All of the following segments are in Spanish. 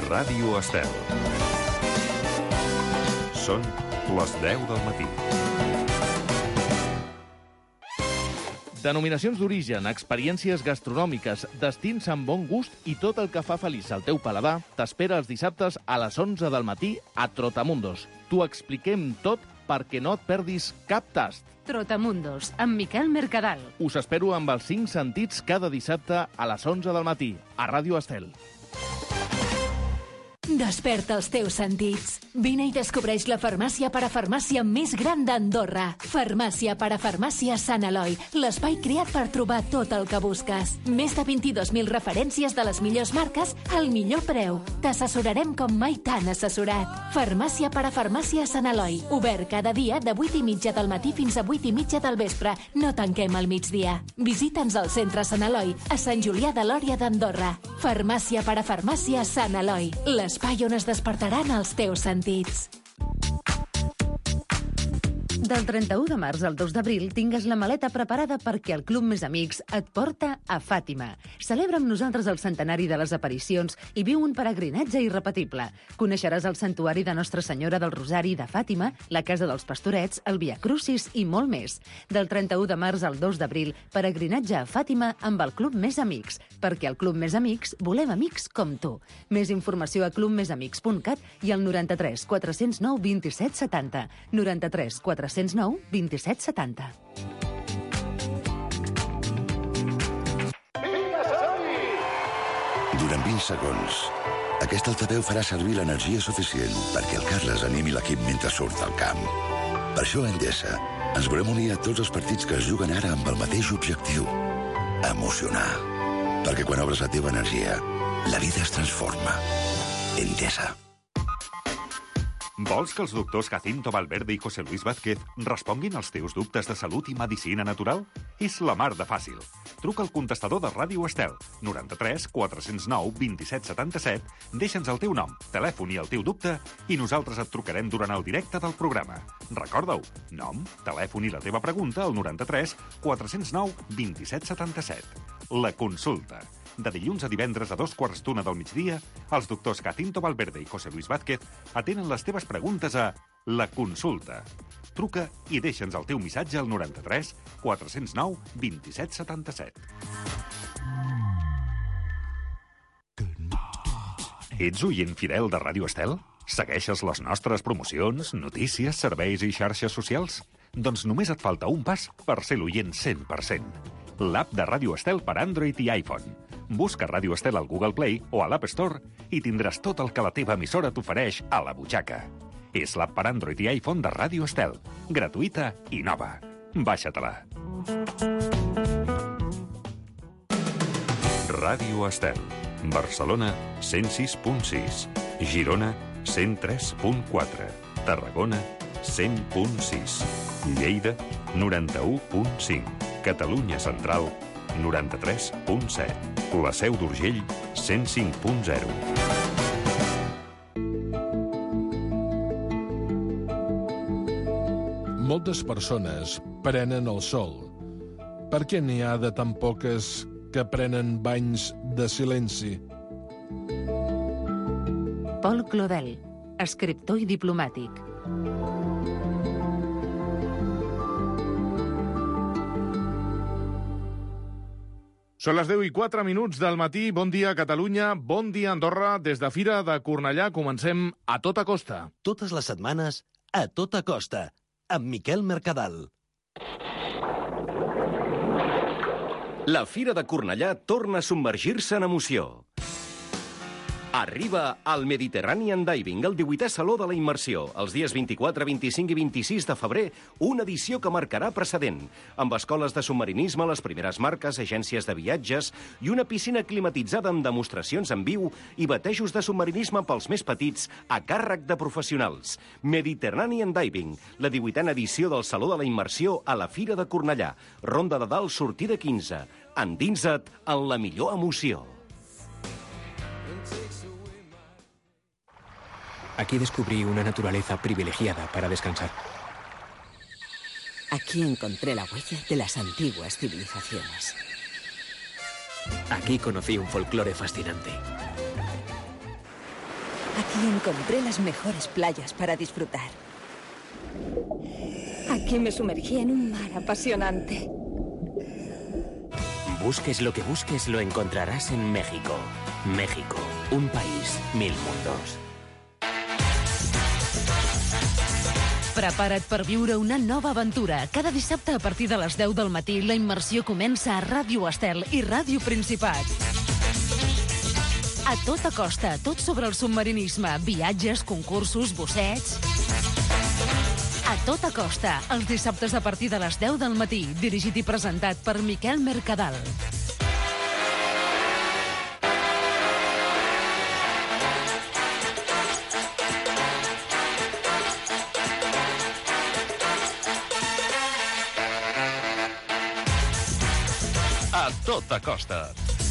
Ràdio Estel. Són les 10 del matí. Denominacions d'origen, experiències gastronòmiques, destins amb bon gust i tot el que fa feliç al teu paladar t'espera els dissabtes a les 11 del matí a Trotamundos. T'ho expliquem tot perquè no et perdis cap tast. Trotamundos, amb Miquel Mercadal. Us espero amb els 5 sentits cada dissabte a les 11 del matí a Ràdio Estel. Desperta els teus sentits. Vine i descobreix la farmàcia parafarmàcia més gran d'Andorra. Farmàcia parafarmàcia Sant Eloi, l'espai creat per trobar tot el que busques. Més de 22.000 referències de les millors marques al millor preu. T'assessorarem com mai t'han assessorat. Farmàcia parafarmàcia Sant Eloi, obert cada dia de 8:30 del matí fins a 8:30 del vespre. No tanquem al migdia. Visita'ns al centre Sant Eloi, a Sant Julià de Lòria d'Andorra. Farmàcia parafarmàcia Sant Eloi, l'espai on es despertaran els teus sentits. Del 31 de març al 2 d'abril tingues la maleta preparada perquè el Club Més Amics et porta a Fàtima. Celebra amb nosaltres el centenari de les aparicions i viu un peregrinatge irrepetible. Coneixeràs el santuari de Nostra Senyora del Rosari de Fàtima, la Casa dels Pastorets, el Via Crucis i molt més. Del 31 de març al 2 d'abril, peregrinatge a Fàtima amb el Club Més Amics, perquè al Club Més Amics volem amics com tu. Més informació a clubmesamics.cat i al 93 409 27 70. 93 409 27 70. Durant 20 segons, aquest altaveu farà servir l'energia suficient perquè el Carles animi l'equip mentre surt al camp. Per això a Endesa ens volem unir a tots els partits que es juguen ara amb el mateix objectiu: emocionar. Perquè quan obres la teva energia, la vida es transforma. Endesa. Vols que els doctors Jacinto Valverde i José Luis Vázquez responguin als teus dubtes de salut i medicina natural? És la mar de fàcil. Truca al contestador de Ràdio Estel, 93 409 27 77, deixa'ns el teu nom, telèfon i el teu dubte i nosaltres et trucarem durant el directe del programa. Recorda-ho, nom, telèfon i la teva pregunta al 93 409 27 77. La consulta. De dilluns a divendres a 2:15 del migdia, els doctors Jacinto Valverde i José Luis Vázquez atenen les teves preguntes a La Consulta. Truca i deixa'ns el teu missatge al 93 409 27 77. Ets oient fidel de Ràdio Estel? Segueixes les nostres promocions, notícies, serveis i xarxes socials? Doncs només et falta un pas per ser l'oient 100%. L'app de Ràdio Estel per Android i iPhone. Busca Ràdio Estel al Google Play o a l'App Store i tindràs tot el que la teva emissora t'ofereix a la butxaca. És l'app per Android i iPhone de Ràdio Estel. Gratuïta i nova. Baixa-te-la. Ràdio Estel. Barcelona, 106.6. Girona, 103.4. Tarragona, 100.6. Lleida, 91.5. Catalunya Central, 93.7. La Seu d'Urgell, 105.0. Moltes persones prenen el sol. Per què n'hi ha de tan poques que prenen banys de silenci? Pol Claudel, escriptor i diplomàtic. Són les 10:04 del matí. Bon dia, Catalunya. Bon dia, Andorra. Des de Fira de Cornellà comencem a tota costa. Totes les setmanes, a tota costa, amb Miquel Mercadal. La Fira de Cornellà torna a submergir-se en emoció. Arriba al Mediterranean Diving, el 18è Saló de la Immersió, els dies 24, 25 i 26 de febrer, una edició que marcarà precedent, amb escoles de submarinisme, les primeres marques, agències de viatges i una piscina climatitzada amb demostracions en viu i batejos de submarinisme pels més petits a càrrec de professionals. Mediterranean Diving, la 18a edició del Saló de la Immersió a la Fira de Cornellà. Ronda de Dalt, sortida 15. Endinsa't en la millor emoció. Aquí descubrí una naturaleza privilegiada para descansar. Aquí encontré la huella de las antiguas civilizaciones. Aquí conocí un folclore fascinante. Aquí encontré las mejores playas para disfrutar. Aquí me sumergí en un mar apasionante. Busques lo que busques, lo encontrarás en México. México, un país, 1000 mundos. Prepara't per viure una nova aventura. Cada dissabte a partir de les 10 del matí la immersió comença a Ràdio Estel i Ràdio Principat. A tota costa, tot sobre el submarinisme, viatges, concursos, bussets... A tota costa, els dissabtes a partir de les 10 del matí, dirigit i presentat per Miquel Mercadal. A tota costa.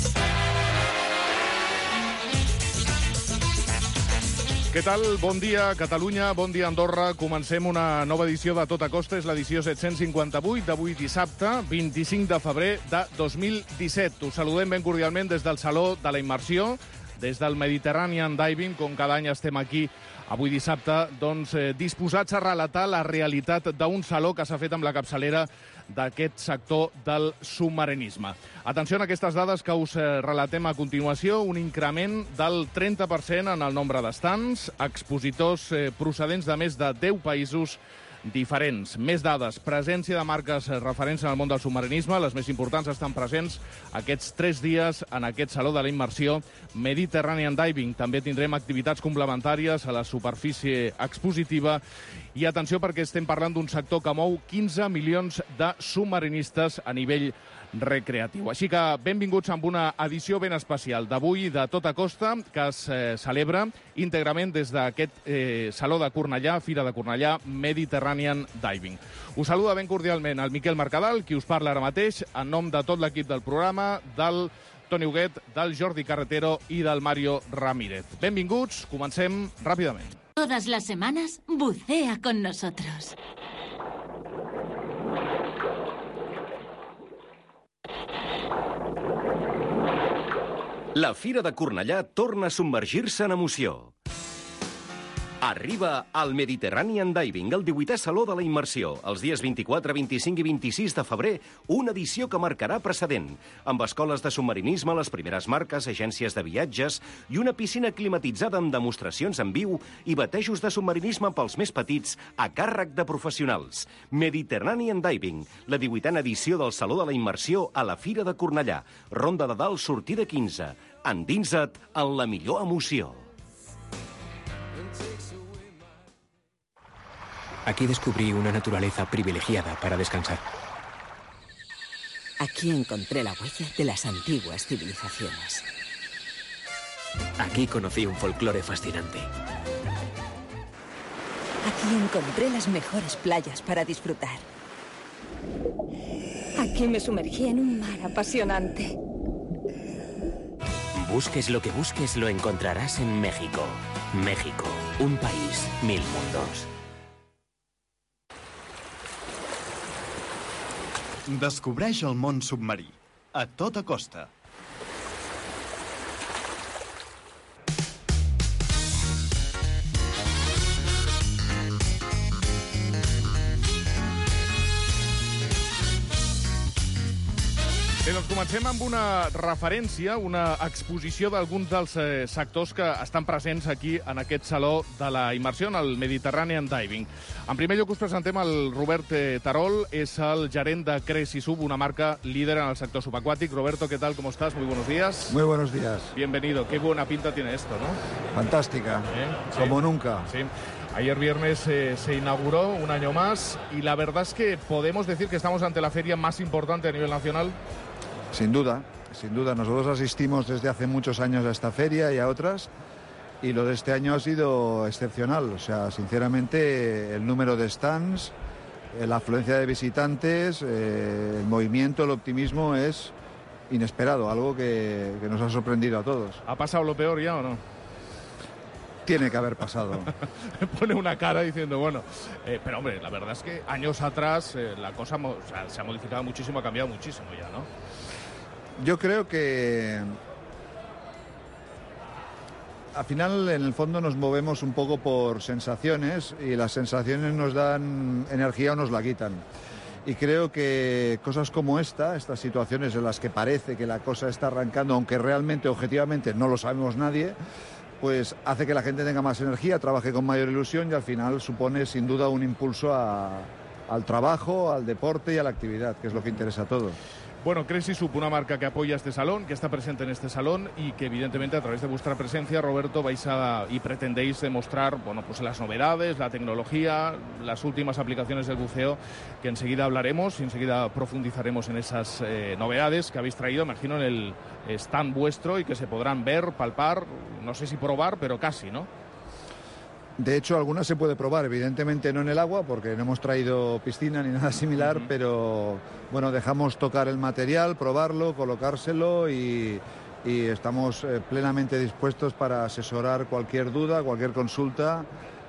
Què tal? Bon dia, Catalunya, bon dia, Andorra. Comencem una nova edició de Tota Costa. És l'edició 758 d'avui dissabte, 25 de febrer de 2017. Us saludem ben cordialment des del Saló de la Immersió, des del Mediterranean Diving, com cada any estem aquí avui dissabte, doncs, disposats a relatar la realitat d'un saló que s'ha fet amb la capçalera d'aquest sector del submarinisme. Atenció a aquestes dades que us relatem a continuació. Un increment del 30% en el nombre d'estants, expositors procedents de més de 10 països diferents. Més dades. Presència de marques referents en el món del submarinisme. Les més importants estan presents aquests 3 dies en aquest Saló de la Immersió Mediterranean Diving. També tindrem activitats complementàries a la superfície expositiva. I atenció, perquè estem parlant d'un sector que mou 15 milions de submarinistes a nivell recreatiu. Així que benvinguts amb una edició ben especial d'avui de Tota Costa, que es celebra íntegrament des d'aquest Saló de Cornellà, Fira de Cornellà, Mediterranean Diving. Us saluda ben cordialment el Miquel Mercadal, qui us parla ara mateix, en nom de tot l'equip del programa, del Toni Huguet, del Jordi Carretero i del Mario Ramírez. Benvinguts, comencem ràpidament. Todas las semanas, bucea con nosotros. La Fira de Cornellà torna a submergir-se en emoció. Arriba al Mediterranean Diving, el 18è Saló de la Immersió, els dies 24, 25 i 26 de febrer, una edició que marcarà precedent, amb escoles de submarinisme, les primeres marques, agències de viatges i una piscina climatitzada amb demostracions en viu i batejos de submarinisme pels més petits a càrrec de professionals. Mediterranean Diving, la 18a edició del Saló de la Immersió a la Fira de Cornellà. Ronda de dalt, sortida 15. Endinsa't en la millor emoció. Aquí descubrí una naturaleza privilegiada para descansar. Aquí encontré la huella de las antiguas civilizaciones. Aquí conocí un folclore fascinante. Aquí encontré las mejores playas para disfrutar. Aquí me sumergí en un mar apasionante. Busques lo que busques, lo encontrarás en México. México, un país, 1000 mundos. Descobreix el món submarí, a tota costa. Bé, doncs comencem amb una referència, una exposició d'alguns dels sectors que estan presents aquí en aquest Saló de la Immersió, en el Mediterranean Diving. En primer lloc us presentem el Robert Tarol, és el gerent de Cres y Sub, una marca líder en el sector subacuático. Roberto, ¿qué tal? ¿Cómo estás? Muy buenos días. Muy buenos días. Bienvenido. Qué buena pinta tiene esto, ¿no? Fantástica, Sí. Como nunca. Sí. Ayer viernes se inauguró un año más y la verdad es que podemos decir que estamos ante la feria más importante a nivel nacional. Sin duda, sin duda. Nosotros asistimos desde hace muchos años a esta feria y a otras, y lo de este año ha sido excepcional. O sea, sinceramente, el número de stands, la afluencia de visitantes, el movimiento, el optimismo es inesperado, algo que nos ha sorprendido a todos. ¿Ha pasado lo peor ya o no? Tiene que haber pasado. Pone una cara diciendo, bueno, pero hombre, la verdad es que años atrás la cosa se ha modificado muchísimo, ha cambiado muchísimo ya, ¿no? Yo creo que al final, en el fondo, nos movemos un poco por sensaciones y las sensaciones nos dan energía o nos la quitan. Y creo que cosas como estas situaciones en las que parece que la cosa está arrancando, aunque realmente, objetivamente, no lo sabemos nadie, pues hace que la gente tenga más energía, trabaje con mayor ilusión y al final supone sin duda un impulso al trabajo, al deporte y a la actividad, que es lo que interesa a todos. Bueno, Crazy Soup, una marca que apoya este salón, que está presente en este salón y que evidentemente a través de vuestra presencia, Roberto, vais y pretendéis demostrar, bueno, pues las novedades, la tecnología, las últimas aplicaciones del buceo, que enseguida hablaremos y enseguida profundizaremos en esas novedades que habéis traído, imagino, en el stand vuestro y que se podrán ver, palpar, no sé si probar, pero casi, ¿no? De hecho, algunas se puede probar, evidentemente no en el agua, porque no hemos traído piscina ni nada similar, pero bueno, dejamos tocar el material, probarlo, colocárselo y estamos plenamente dispuestos para asesorar cualquier duda, cualquier consulta,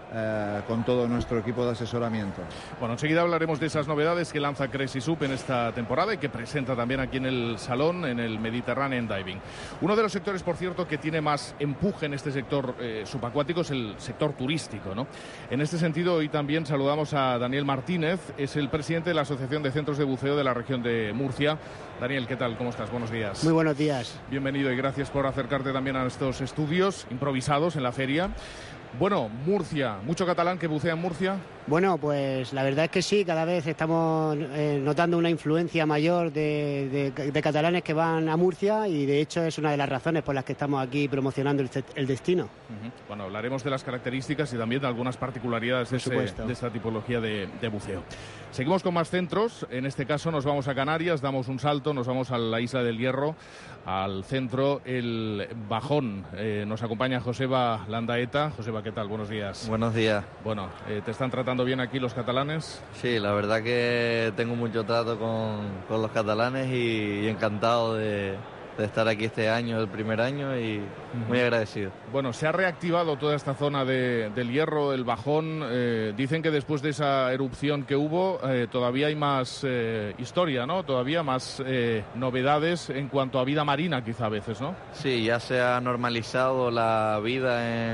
con todo nuestro equipo de asesoramiento. Bueno, enseguida hablaremos de esas novedades que lanza Crazy Soup en esta temporada y que presenta también aquí en el salón, en el Mediterranean Diving. Uno de los sectores, por cierto, que tiene más empuje en este sector subacuático es el sector turístico, ¿no? En este sentido, hoy también saludamos a Daniel Martínez, es el presidente de la Asociación de Centros de Buceo de la región de Murcia. Daniel, ¿qué tal? ¿Cómo estás? Buenos días. Muy buenos días. Bienvenido y gracias por acercarte también a estos estudios improvisados en la feria. Bueno, Murcia, ¿mucho catalán que bucea en Murcia? Bueno, pues la verdad es que sí, cada vez estamos notando una influencia mayor de catalanes que van a Murcia y de hecho es una de las razones por las que estamos aquí promocionando el destino. Bueno, hablaremos de las características y también de algunas particularidades de esta tipología de buceo. Seguimos con más centros, en este caso nos vamos a Canarias, damos un salto, nos vamos a la Isla del Hierro, al centro El Bajón. Nos acompaña Joseba Landaeta. Joseba, ¿qué tal? Buenos días. Buenos días. Bueno, ¿te están tratando bien aquí los catalanes? Sí, la verdad que tengo mucho trato con los catalanes y encantado de estar aquí este año, el primer año, y muy agradecido. Bueno, se ha reactivado toda esta zona del Hierro, el Bajón. Dicen que después de esa erupción que hubo, todavía hay más historia, ¿no? Todavía más novedades en cuanto a vida marina, quizá a veces, ¿no? Sí, ya se ha normalizado la vida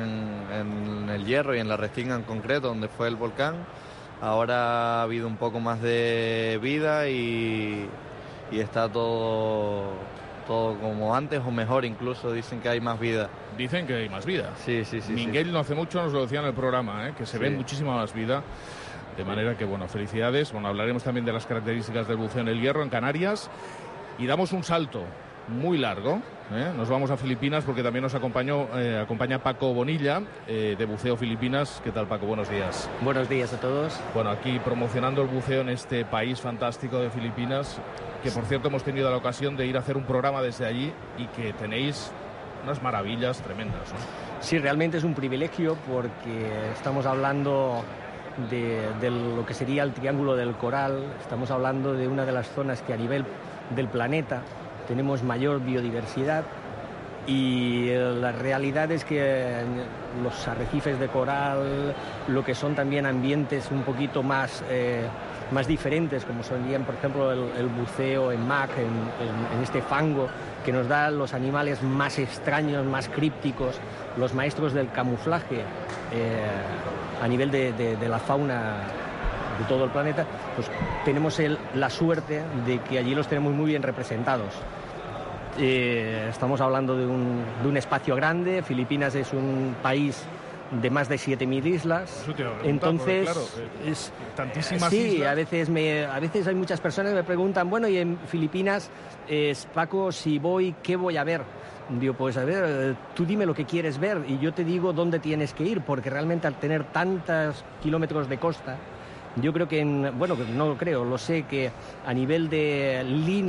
en el Hierro y en la Restinga en concreto, donde fue el volcán. Ahora ha habido un poco más de vida y está todo como antes o mejor, incluso dicen que hay más vida. Dicen que hay más vida. Sí. Miguel no hace mucho nos lo decía en el programa, que se ve muchísima más vida. De manera que, bueno, felicidades. Bueno, hablaremos también de las características del buceo en el Hierro, en Canarias. Y damos un salto muy largo. Nos vamos a Filipinas porque también nos acompaña Paco Bonilla, de Buceo Filipinas. ¿Qué tal, Paco? Buenos días. Buenos días a todos. Bueno, aquí promocionando el buceo en este país fantástico de Filipinas, que por cierto hemos tenido la ocasión de ir a hacer un programa desde allí y que tenéis unas maravillas tremendas, ¿no? Sí, realmente es un privilegio porque estamos hablando de lo que sería el Triángulo del Coral, estamos hablando de una de las zonas que a nivel del planeta tenemos mayor biodiversidad y la realidad es que los arrecifes de coral, lo que son también ambientes un poquito más diferentes, como serían, por ejemplo, el buceo en MAC, en este fango, que nos da los animales más extraños, más crípticos, los maestros del camuflaje a nivel de la fauna de todo el planeta, pues tenemos la suerte de que allí los tenemos muy bien representados. Estamos hablando de un espacio grande. Filipinas es un país de más de 7.000 islas. Entonces, claro, tantísimas sí, islas. A veces hay muchas personas que me preguntan, bueno, y en Filipinas, Paco, si voy, ¿qué voy a ver? Digo, pues a ver, tú dime lo que quieres ver y yo te digo dónde tienes que ir, porque realmente al tener tantos kilómetros de costa, yo creo que, no lo creo, lo sé, que a nivel de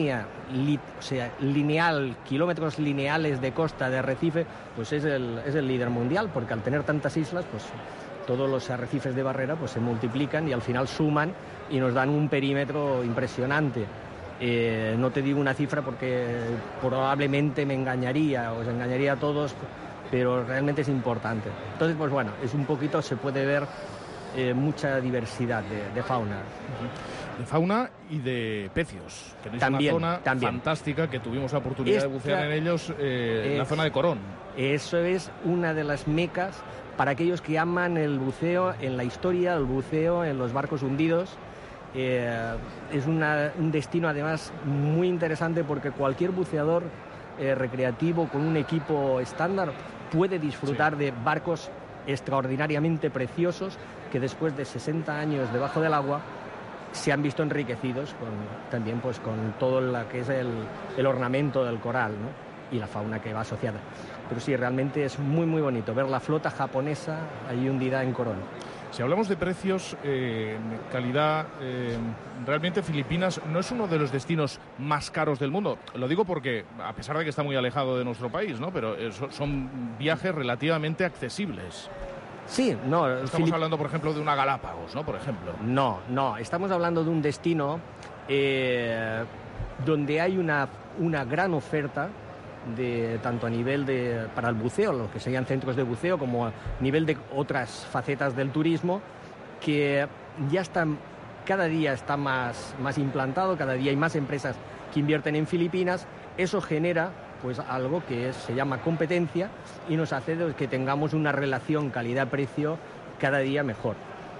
lineal, kilómetros lineales de costa de arrecife, pues es el líder mundial, porque al tener tantas islas, pues todos los arrecifes de barrera pues se multiplican y al final suman y nos dan un perímetro impresionante. No te digo una cifra porque probablemente me engañaría, os engañaría a todos, pero realmente es importante. Entonces, pues bueno, es un poquito, se puede ver mucha diversidad de fauna. fauna y de pecios, que es También, una zona fantástica que tuvimos la oportunidad de bucear en ellos, en la zona de Corón. Eso es una de las mecas para aquellos que aman el buceo en la historia, el buceo en los barcos hundidos. Es un destino además muy interesante porque cualquier buceador recreativo con un equipo estándar puede disfrutar de barcos extraordinariamente preciosos que después de 60 años debajo del agua se han visto enriquecidos también pues, con todo lo que es el ornamento del coral, ¿no? Y la fauna que va asociada. Pero sí, realmente es muy, muy bonito ver la flota japonesa ahí hundida en Corón. Si hablamos de precios, calidad, realmente Filipinas no es uno de los destinos más caros del mundo. Lo digo porque, a pesar de que está muy alejado de nuestro país, ¿no? Pero son viajes relativamente accesibles. Sí, no. Estamos hablando, por ejemplo, de una Galápagos, ¿no? Por ejemplo. No. Estamos hablando de un destino donde hay una gran oferta tanto a nivel para el buceo, lo que serían centros de buceo, como a nivel de otras facetas del turismo, que ya cada día está más implantado, cada día hay más empresas que invierten en Filipinas. Eso genera pues algo que se llama competencia y nos hace que tengamos una relación calidad-precio cada día mejor.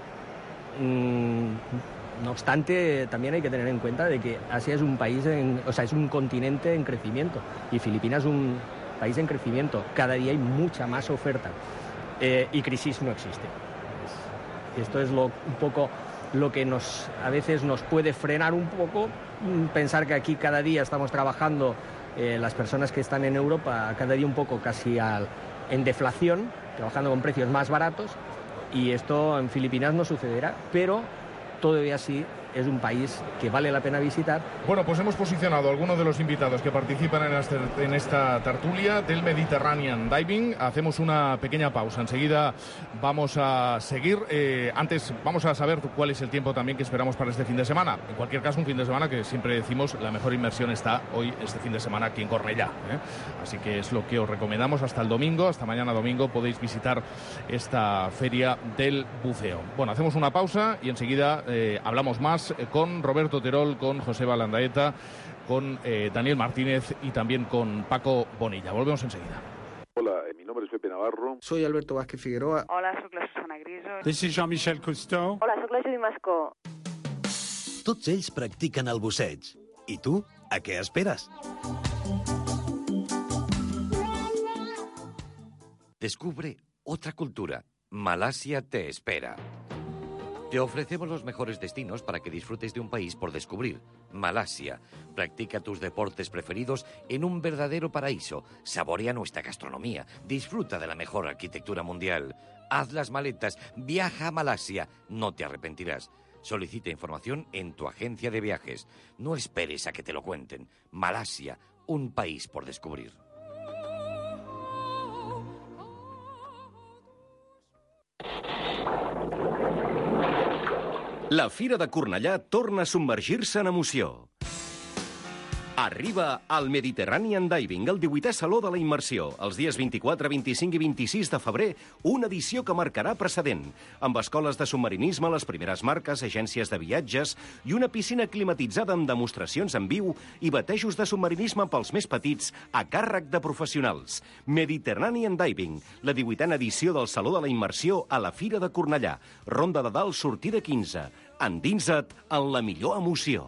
No obstante, también hay que tener en cuenta de que Asia es un país, es un continente en crecimiento y Filipinas es un país en crecimiento. Cada día hay mucha más oferta y crisis no existe. Esto es un poco lo que a veces nos puede frenar un poco, pensar que aquí cada día estamos trabajando, las personas que están en Europa, cada día un poco casi en deflación, trabajando con precios más baratos, y esto en Filipinas no sucederá, pero todavía sí es un país que vale la pena visitar. Bueno, pues hemos posicionado a algunos de los invitados que participan en esta tertulia del Mediterranean Diving. Hacemos una pequeña pausa. Enseguida vamos a seguir. Antes vamos a saber cuál es el tiempo también que esperamos para este fin de semana. En cualquier caso, un fin de semana que siempre decimos la mejor inmersión está hoy, este fin de semana, aquí en Cornellá. Así que es lo que os recomendamos hasta el domingo. Hasta mañana domingo podéis visitar esta feria del buceo. Bueno, hacemos una pausa y enseguida hablamos más con Roberto Terol, con José Balandaeta, con Daniel Martínez y también con Paco Bonilla. Volvemos enseguida. Hola, mi nombre es Pepe Navarro. Soy Alberto Vázquez Figueroa. Hola, soc la Susana Griso. This is Jean-Michel Cousteau. Hola, soc la Judy Mascó. Tots ells practiquen el busseig. I tu, a què esperes? Descubre otra cultura. Malasia te espera. Te ofrecemos los mejores destinos para que disfrutes de un país por descubrir. Malasia. Practica tus deportes preferidos en un verdadero paraíso. Saborea nuestra gastronomía. Disfruta de la mejor arquitectura mundial. Haz las maletas. Viaja a Malasia. No te arrepentirás. Solicita información en tu agencia de viajes. No esperes a que te lo cuenten. Malasia. Un país por descubrir. La Fira de Cornellà torna a submergir-se en emoció. Arriba al Mediterranean Diving, el 18è Saló de la Immersió, els dies 24, 25 i 26 de febrer, una edició que marcarà precedent, amb escoles de submarinisme, les primeres marques, agències de viatges i una piscina climatitzada amb demostracions en viu i batejos de submarinisme pels més petits a càrrec de professionals. Mediterranean Diving, la 18a edició del Saló de la Immersió a la Fira de Cornellà. Ronda de Dalt, sortida 15. Endinsa't en la millor emoció.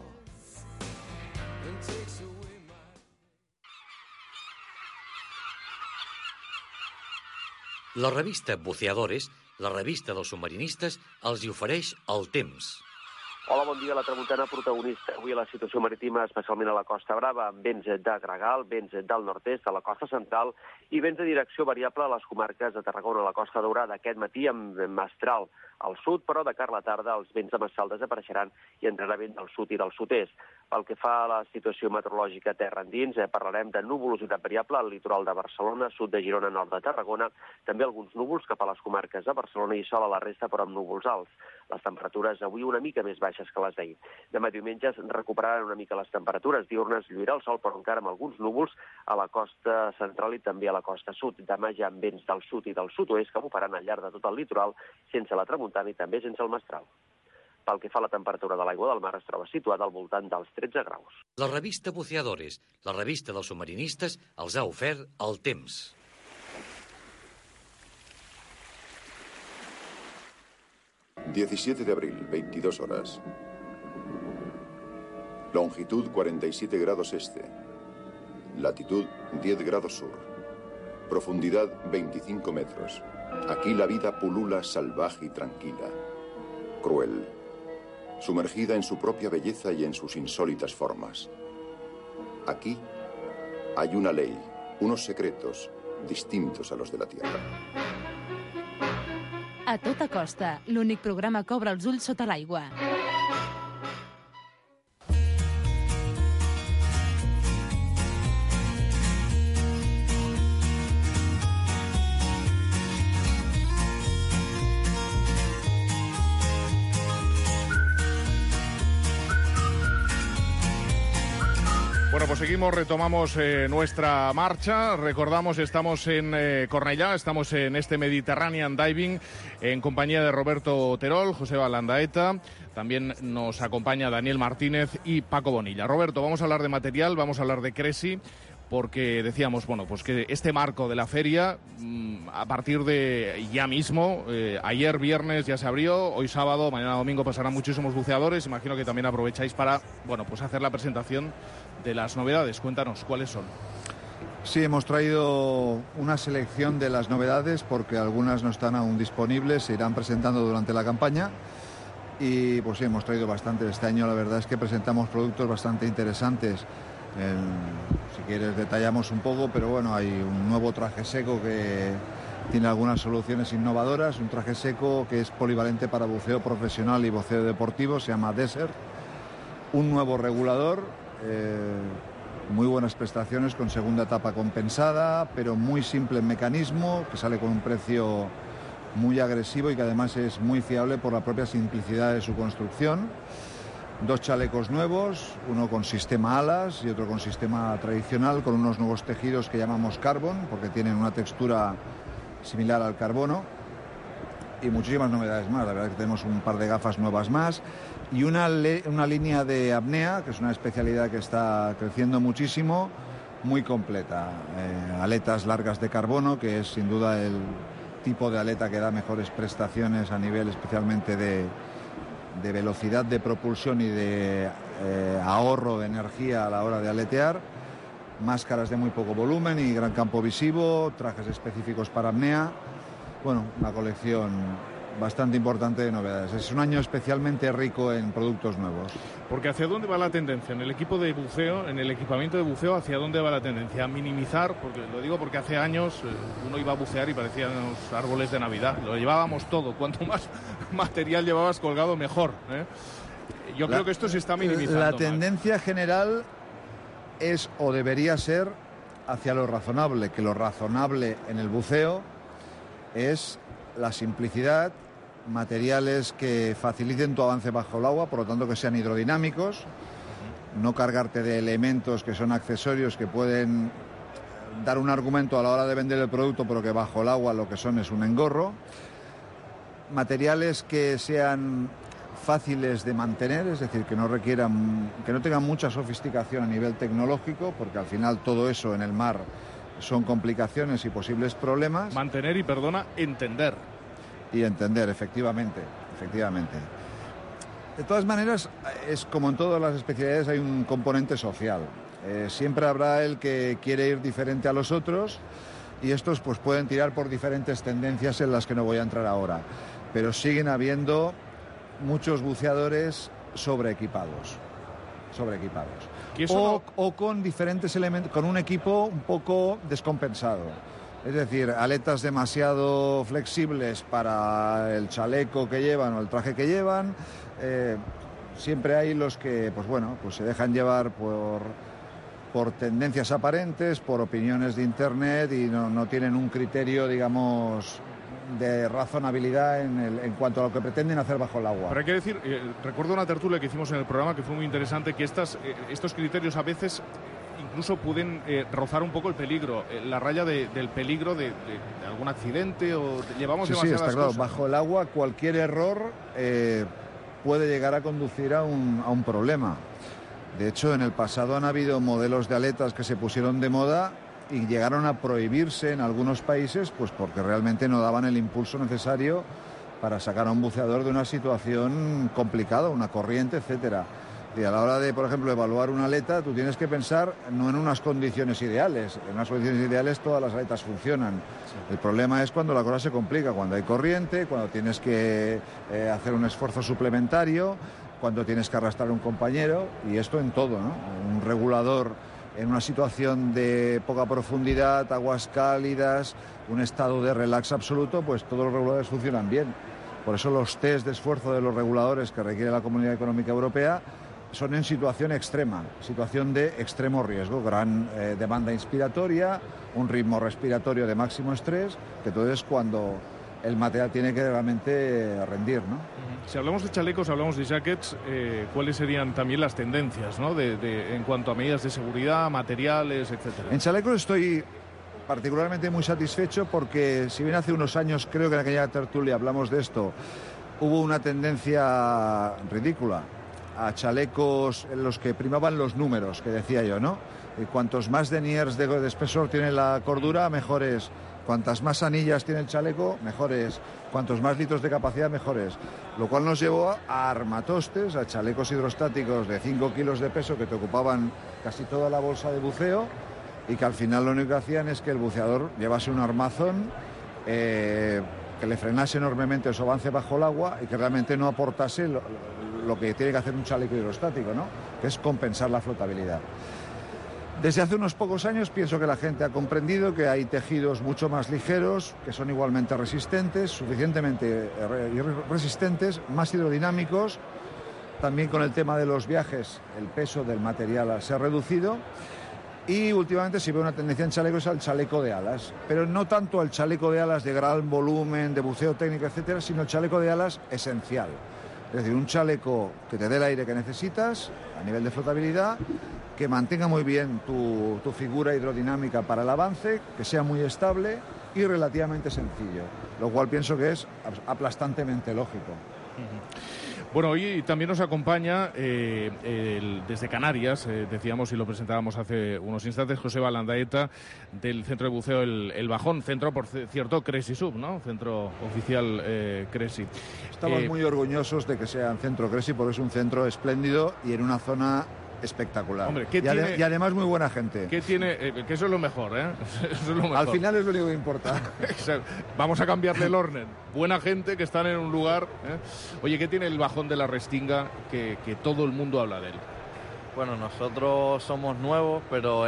La revista Buceadores, la revista dels submarinistes, els hi ofereix el temps. Hola, bon dia. La tramuntana protagonista avui a la situació marítima, especialment a la Costa Brava, amb vents de gregal, vents del nord-est, a la costa central, i vents de direcció variable a les comarques de Tarragona, a la Costa Daurada. Aquest matí amb mestral al sud, però de cara a la tarda els vents de mestral desapareixeran i entrarà vent del sud i del sud-est. Pel que fa a la situació meteorològica terra endins, parlarem de nuvolositat variable al litoral de Barcelona, sud de Girona, nord de Tarragona, també alguns núvols cap a les comarques de Barcelona i sol a la resta, però amb núvols alts. Les temperatures avui una mica més baixes que les d'ahir. Demà diumenge es recuperaran una mica les temperatures diurnes, lluirà el sol, però encara amb alguns núvols a la costa central i també a la costa sud. Demà ja amb vents del sud i del sud-oest que bufaran al llarg de tot el litoral, sense la tramuntana i també sense el mestral. Pel que fa a la temperatura de l'aigua del mar, es troba situada al voltant dels 13 graus. La revista Buceadores, la revista dels submarinistes, els ha ofert el temps. ...17 de abril, 22 horas. Longitud 47 grados este. Latitud 10 grados sur. Profundidad 25 metros. Aquí la vida pulula salvaje y tranquila. Cruel. Sumergida en su propia belleza y en sus insólitas formas. Aquí hay una ley, unos secretos distintos a los de la Tierra. A tota costa, l'únic programa que obre els ulls sota l'aigua. Bueno, pues seguimos, retomamos nuestra marcha. Recordamos, estamos en Cornellá, estamos en este Mediterranean Diving en compañía de Roberto Terol, José Balandaeta. También nos acompaña Daniel Martínez y Paco Bonilla. Roberto, vamos a hablar de material, vamos a hablar de Cressy, porque decíamos, bueno, pues que este marco de la feria, a partir de ya mismo, ayer viernes ya se abrió, hoy sábado, mañana domingo pasarán muchísimos buceadores. Imagino que también aprovecháis para, bueno, pues hacer la presentación de las novedades. Cuéntanos, ¿cuáles son? Sí, hemos traído una selección de las novedades porque algunas no están aún disponibles, se irán presentando durante la campaña y pues sí, hemos traído bastante este año. La verdad es que presentamos productos bastante interesantes. Si quieres detallamos un poco, pero bueno, hay un nuevo traje seco que tiene algunas soluciones innovadoras, un traje seco que es polivalente para buceo profesional y buceo deportivo, se llama Desert, un nuevo regulador, muy buenas prestaciones con segunda etapa compensada, pero muy simple en mecanismo, que sale con un precio muy agresivo y que además es muy fiable por la propia simplicidad de su construcción. 2 chalecos nuevos, uno con sistema alas y otro con sistema tradicional, con unos nuevos tejidos que llamamos carbon, porque tienen una textura similar al carbono, y muchísimas novedades más. La verdad es que tenemos un par de gafas nuevas más y una línea de apnea, que es una especialidad que está creciendo muchísimo, muy completa. Aletas largas de carbono, que es sin duda el tipo de aleta que da mejores prestaciones a nivel especialmente de velocidad de propulsión y de ahorro de energía a la hora de aletear. Máscaras de muy poco volumen y gran campo visivo, trajes específicos para apnea. Bueno, una colección bastante importante de novedades. Es un año especialmente rico en productos nuevos. Porque ¿hacia dónde va la tendencia? En el equipo de buceo, en el equipamiento de buceo, ¿hacia dónde va la tendencia? ¿A minimizar? Porque lo digo porque hace años uno iba a bucear y parecían los árboles de Navidad. Lo llevábamos todo. Cuanto más material llevabas colgado, mejor. Yo creo que esto se está minimizando. La tendencia general es, o debería ser, hacia lo razonable, que lo razonable en el buceo es la simplicidad, materiales que faciliten tu avance bajo el agua, por lo tanto que sean hidrodinámicos, no cargarte de elementos que son accesorios que pueden dar un argumento a la hora de vender el producto, pero que bajo el agua lo que son es un engorro. Materiales que sean fáciles de mantener, es decir, que no requieran, que no tengan mucha sofisticación a nivel tecnológico, porque al final todo eso en el mar son complicaciones y posibles problemas. Mantener y, perdona, entender. Y entender, efectivamente. De todas maneras, es como en todas las especialidades, hay un componente social. Siempre habrá el que quiere ir diferente a los otros y estos pues pueden tirar por diferentes tendencias en las que no voy a entrar ahora. Pero siguen habiendo muchos buceadores sobreequipados. O con diferentes elementos, con un equipo un poco descompensado. Es decir, aletas demasiado flexibles para el chaleco que llevan o el traje que llevan. Siempre hay los que, pues bueno, pues se dejan llevar por tendencias aparentes, por opiniones de internet y no tienen un criterio, digamos, de razonabilidad en cuanto a lo que pretenden hacer bajo el agua. Pero hay que decir, recuerdo una tertulia que hicimos en el programa que fue muy interesante, que estos criterios a veces incluso pueden rozar un poco el peligro, la raya del peligro de algún accidente o llevamos demasiadas está claro. cosas. Bajo el agua cualquier error puede llegar a conducir a un problema. De hecho, en el pasado han habido modelos de aletas que se pusieron de moda y llegaron a prohibirse en algunos países, pues porque realmente no daban el impulso necesario para sacar a un buceador de una situación complicada, una corriente, etcétera. Y a la hora de, por ejemplo, evaluar una aleta, tú tienes que pensar no en unas condiciones ideales. En unas condiciones ideales todas las aletas funcionan. Sí. El problema es cuando la cosa se complica, cuando hay corriente, cuando tienes que hacer un esfuerzo suplementario, cuando tienes que arrastrar a un compañero, y esto en todo, ¿no? Un regulador en una situación de poca profundidad, aguas cálidas, un estado de relax absoluto, pues todos los reguladores funcionan bien. Por eso los test de esfuerzo de los reguladores que requiere la Comunidad Económica Europea son en situación extrema, situación de extremo riesgo, gran demanda inspiratoria, un ritmo respiratorio de máximo estrés, que entonces es cuando el material tiene que realmente rendir, ¿no? Si hablamos de chalecos, hablamos de jackets, ¿cuáles serían también las tendencias, ¿no? En cuanto a medidas de seguridad, materiales, etcétera? En chalecos estoy particularmente muy satisfecho porque, si bien hace unos años, creo que en aquella tertulia hablamos de esto, hubo una tendencia ridícula a chalecos en los que primaban los números, que decía yo, ¿no? Y cuantos más deniers de espesor tiene la cordura, mejor es. Cuantas más anillas tiene el chaleco, mejor es. Cuantos más litros de capacidad, mejor es. Lo cual nos llevó a armatostes, a chalecos hidrostáticos de 5 kilos de peso que te ocupaban casi toda la bolsa de buceo y que al final lo único que hacían es que el buceador llevase un armazón que le frenase enormemente su avance bajo el agua y que realmente no aportase lo que tiene que hacer un chaleco hidrostático, ¿no? Que es compensar la flotabilidad. Desde hace unos pocos años pienso que la gente ha comprendido que hay tejidos mucho más ligeros, que son igualmente resistentes, suficientemente resistentes, más hidrodinámicos. También con el tema de los viajes, el peso del material se ha reducido. Y últimamente se ve una tendencia en chalecos al chaleco de alas, pero no tanto al chaleco de alas de gran volumen, de buceo técnico, etcétera, sino el chaleco de alas esencial. Es decir, un chaleco que te dé el aire que necesitas a nivel de flotabilidad, que mantenga muy bien tu figura hidrodinámica para el avance, que sea muy estable y relativamente sencillo, lo cual pienso que es aplastantemente lógico. Bueno, hoy también nos acompaña desde Canarias, decíamos y lo presentábamos hace unos instantes, Joseba Landaeta, del Centro de Buceo El Bajón, centro, por cierto, Cresi Sub, ¿no? Centro oficial Cresi. Estamos muy orgullosos de que sea un centro Cresi porque es un centro espléndido y en una zona espectacular. Hombre, y además muy buena gente. ¿Qué tiene? Que eso es lo mejor, ¿eh? Eso es lo mejor. Al final es lo único que importa. Vamos a cambiarle el orden. Buena gente que están en un lugar. Oye, ¿qué tiene el Bajón de la Restinga que todo el mundo habla de él? Bueno, nosotros somos nuevos, pero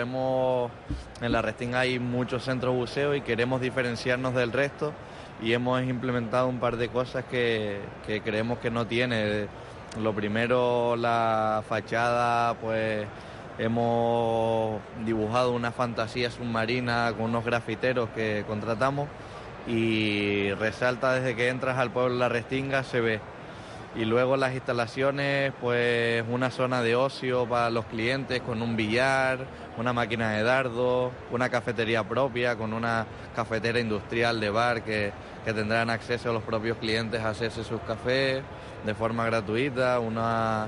en la Restinga hay muchos centros de buceo y queremos diferenciarnos del resto y hemos implementado un par de cosas que creemos que no tiene. Lo primero, la fachada, pues hemos dibujado una fantasía submarina con unos grafiteros que contratamos y resalta desde que entras al pueblo de La Restinga, se ve. Y luego las instalaciones, pues una zona de ocio para los clientes con un billar, una máquina de dardos, una cafetería propia con una cafetera industrial de bar que tendrán acceso a los propios clientes a hacerse sus cafés de forma gratuita, una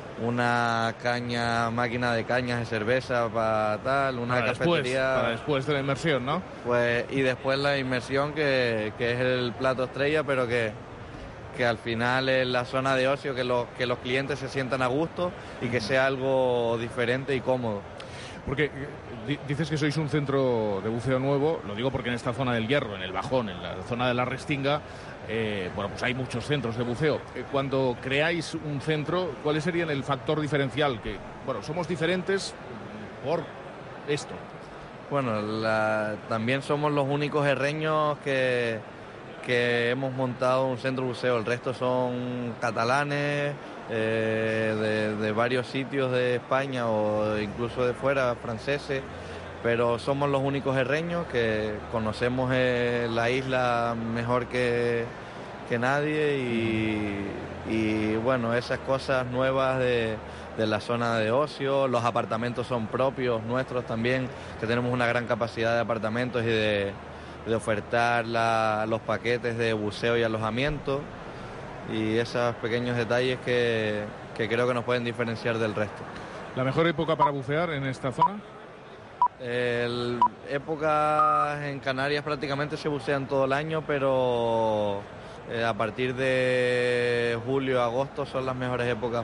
máquina de cañas de cerveza para tal, una cafetería... Para después de la inmersión, ¿no? Pues, y después la inmersión que es el plato estrella, pero que al final es la zona de ocio, que los clientes se sientan a gusto y que sea algo diferente y cómodo. Porque dices que sois un centro de buceo nuevo, lo digo porque en esta zona del Hierro, en el Bajón, en la zona de la Restinga, bueno, pues hay muchos centros de buceo. Cuando creáis un centro, ¿cuáles serían el factor diferencial? Que, bueno, somos diferentes por esto. Bueno, también somos los únicos herreños que hemos montado un centro de buceo. El resto son catalanes, de varios sitios de España o incluso de fuera, franceses, pero somos los únicos herreños que conocemos la isla mejor que nadie y bueno, esas cosas nuevas de la zona de ocio, los apartamentos son propios nuestros también, que tenemos una gran capacidad de apartamentos y de ofertar los paquetes de buceo y alojamiento. y esos pequeños detalles que creo que nos pueden diferenciar del resto. ¿La mejor época para bucear en esta zona? Épocas en Canarias prácticamente se bucean todo el año, pero a partir de julio, agosto son las mejores épocas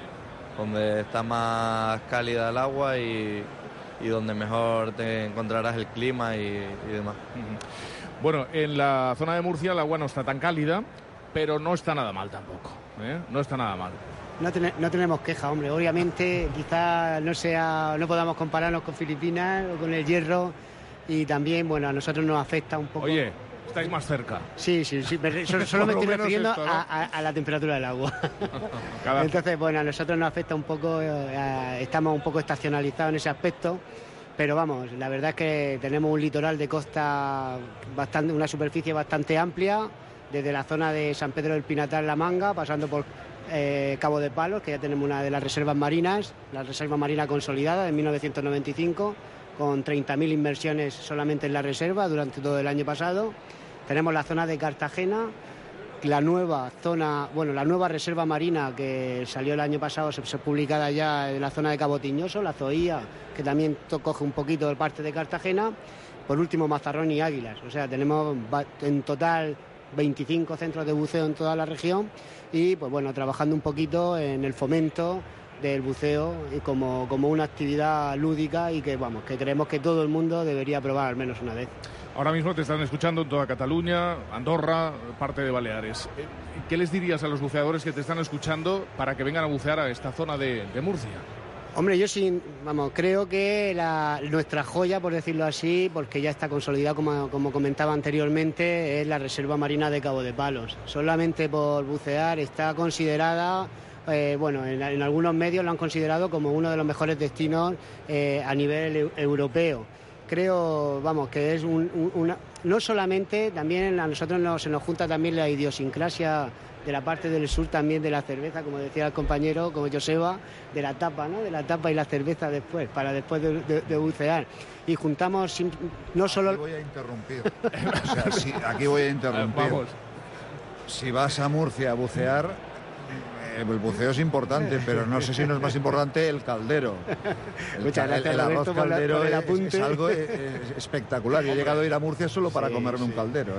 donde está más cálida el agua y donde mejor te encontrarás el clima y demás. Bueno, en la zona de Murcia el agua no está tan cálida, pero no está nada mal tampoco, ¿eh? No está nada mal. No tenemos queja, hombre. Obviamente quizás no podamos compararnos con Filipinas o con el Hierro, y también, bueno, a nosotros nos afecta un poco. Oye, estáis más cerca. Sí. Solo me estoy refiriendo a la temperatura del agua. Entonces, bueno, a nosotros nos afecta un poco, estamos un poco estacionalizados en ese aspecto, pero vamos, la verdad es que tenemos un litoral de costa una superficie bastante amplia, desde la zona de San Pedro del Pinatar, La Manga, pasando por Cabo de Palos, que ya tenemos una de las reservas marinas, la reserva marina consolidada de 1995, con 30.000 inversiones solamente en la reserva durante todo el año pasado. Tenemos la zona de Cartagena, la nueva reserva marina que salió el año pasado, se publicada ya en la zona de Cabo Tiñoso, la Zoía, que también coge un poquito de parte de Cartagena. Por último, Mazarrón y Águilas. O sea, tenemos en total 25 centros de buceo en toda la región y, pues bueno, trabajando un poquito en el fomento del buceo y como una actividad lúdica, y que creemos que todo el mundo debería probar al menos una vez. Ahora mismo te están escuchando en toda Cataluña, Andorra, parte de Baleares. ¿Qué les dirías a los buceadores que te están escuchando para que vengan a bucear a esta zona de Murcia? Hombre, yo creo que nuestra joya, por decirlo así, porque ya está consolidada, como comentaba anteriormente, es la Reserva Marina de Cabo de Palos. Solamente por bucear está considerada, en algunos medios lo han considerado como uno de los mejores destinos a nivel europeo. Creo, que es no solamente, también a nosotros se nos junta también la idiosincrasia de la parte del sur también de la cerveza, como decía el compañero, como Joseba, de la tapa, ¿no? De la tapa y la cerveza después de bucear. Y juntamos no solo... Aquí voy a interrumpir. Aquí voy a interrumpir. Vamos. Si vas a Murcia a bucear, el buceo es importante, pero no sé si no es más importante el caldero. Muchas gracias, el arroz Roberto, caldero por el apunte. es algo espectacular. Yo he llegado a ir a Murcia solo para comerme un caldero.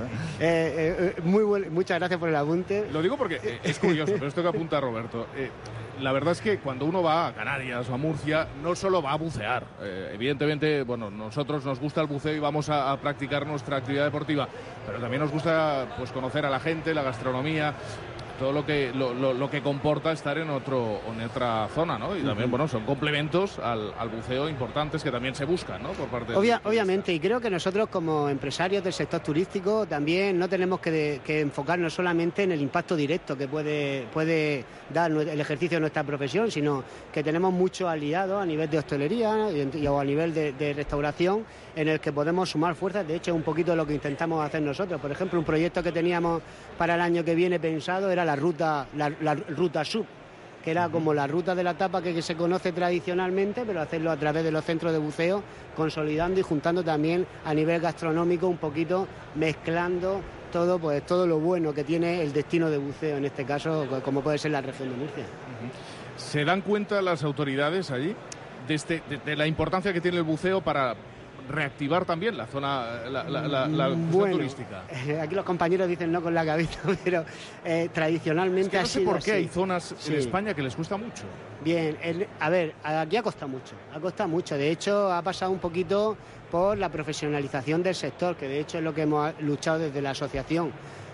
Muchas gracias por el apunte. Lo digo porque es curioso, pero esto que apunta Roberto. La verdad es que cuando uno va a Canarias o a Murcia, no solo va a bucear. Evidentemente, nosotros nos gusta el buceo y vamos a practicar nuestra actividad deportiva, pero también nos gusta conocer a la gente, la gastronomía, todo lo que comporta estar en otra zona, ¿no? Y también, son complementos al buceo importantes que también se buscan, ¿no? Por parte obviamente, y creo que nosotros como empresarios del sector turístico también no tenemos que enfocarnos solamente en el impacto directo que puede dar el ejercicio de nuestra profesión, sino que tenemos muchos aliados a nivel de hostelería o a nivel de restauración, en el que podemos sumar fuerzas. De hecho, es un poquito lo que intentamos hacer nosotros. Por ejemplo, un proyecto que teníamos para el año que viene pensado era la ruta sub, que era como la ruta de la tapa que se conoce tradicionalmente, pero hacerlo a través de los centros de buceo, consolidando y juntando también a nivel gastronómico, un poquito mezclando todo lo bueno que tiene el destino de buceo, en este caso, como puede ser la región de Murcia. ¿Se dan cuenta las autoridades allí de la importancia que tiene el buceo para reactivar también la zona turística? Aquí los compañeros dicen no con la cabeza, pero tradicionalmente no sé por qué así. Hay zonas en España que les cuesta mucho. Bien, aquí ha costado mucho. De hecho, ha pasado un poquito por la profesionalización del sector, que de hecho es lo que hemos luchado desde la asociación.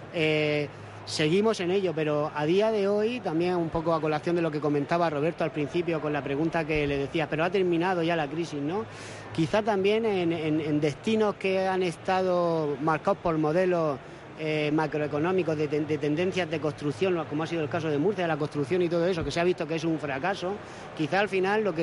Seguimos en ello, pero a día de hoy, también un poco a colación de lo que comentaba Roberto al principio con la pregunta que le decía, pero ha terminado ya la crisis, ¿no? Quizá también en destinos que han estado marcados por modelos macroeconómicos de tendencias de construcción, como ha sido el caso de Murcia, de la construcción y todo eso, que se ha visto que es un fracaso. Quizá al final lo que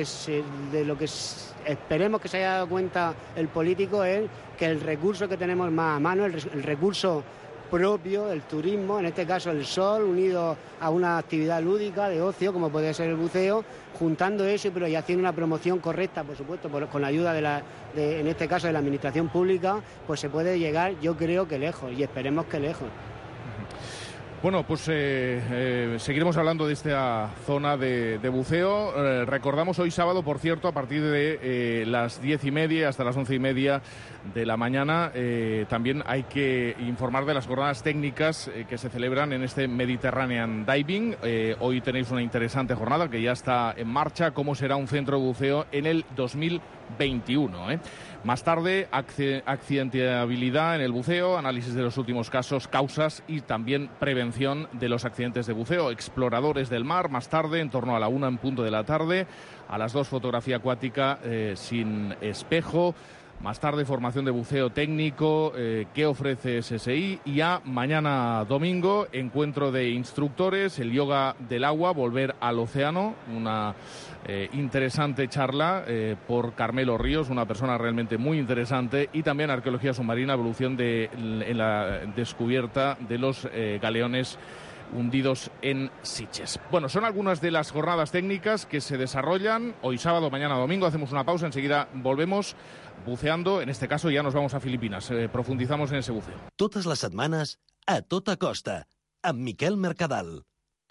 esperemos que se haya dado cuenta el político es que el recurso que tenemos más a mano, el recurso propio, el turismo, en este caso el sol, unido a una actividad lúdica de ocio como puede ser el buceo, juntando eso y haciendo una promoción correcta, por supuesto, con la ayuda en este caso de la administración pública, pues se puede llegar, yo creo que lejos, y esperemos que lejos. Bueno, pues seguiremos hablando de esta zona de buceo. Recordamos hoy sábado, por cierto, a partir de las 10:30 hasta las 11:30 de la mañana, también hay que informar de las jornadas técnicas que se celebran en este Mediterranean Diving. Hoy tenéis una interesante jornada que ya está en marcha, cómo será un centro de buceo en el 2021. Más tarde, accidentabilidad en el buceo, análisis de los últimos casos, causas y también prevención de los accidentes de buceo. Exploradores del mar, más tarde, en torno a la 1 en punto de la tarde. A las 2, fotografía acuática sin espejo. Más tarde, formación de buceo técnico, ¿qué ofrece SSI? Y ya mañana domingo, encuentro de instructores, el yoga del agua, volver al océano, una interesante charla por Carmelo Ríos, una persona realmente muy interesante, y también arqueología submarina, evolución en la descubierta de los galeones hundidos en Sitges. Bueno, son algunas de las jornadas técnicas que se desarrollan hoy sábado, mañana domingo. Hacemos una pausa, enseguida volvemos buceando. En este caso ya nos vamos a Filipinas. Profundizamos en ese buceo. Totes les setmanes, a tota costa, amb Miquel Mercadal.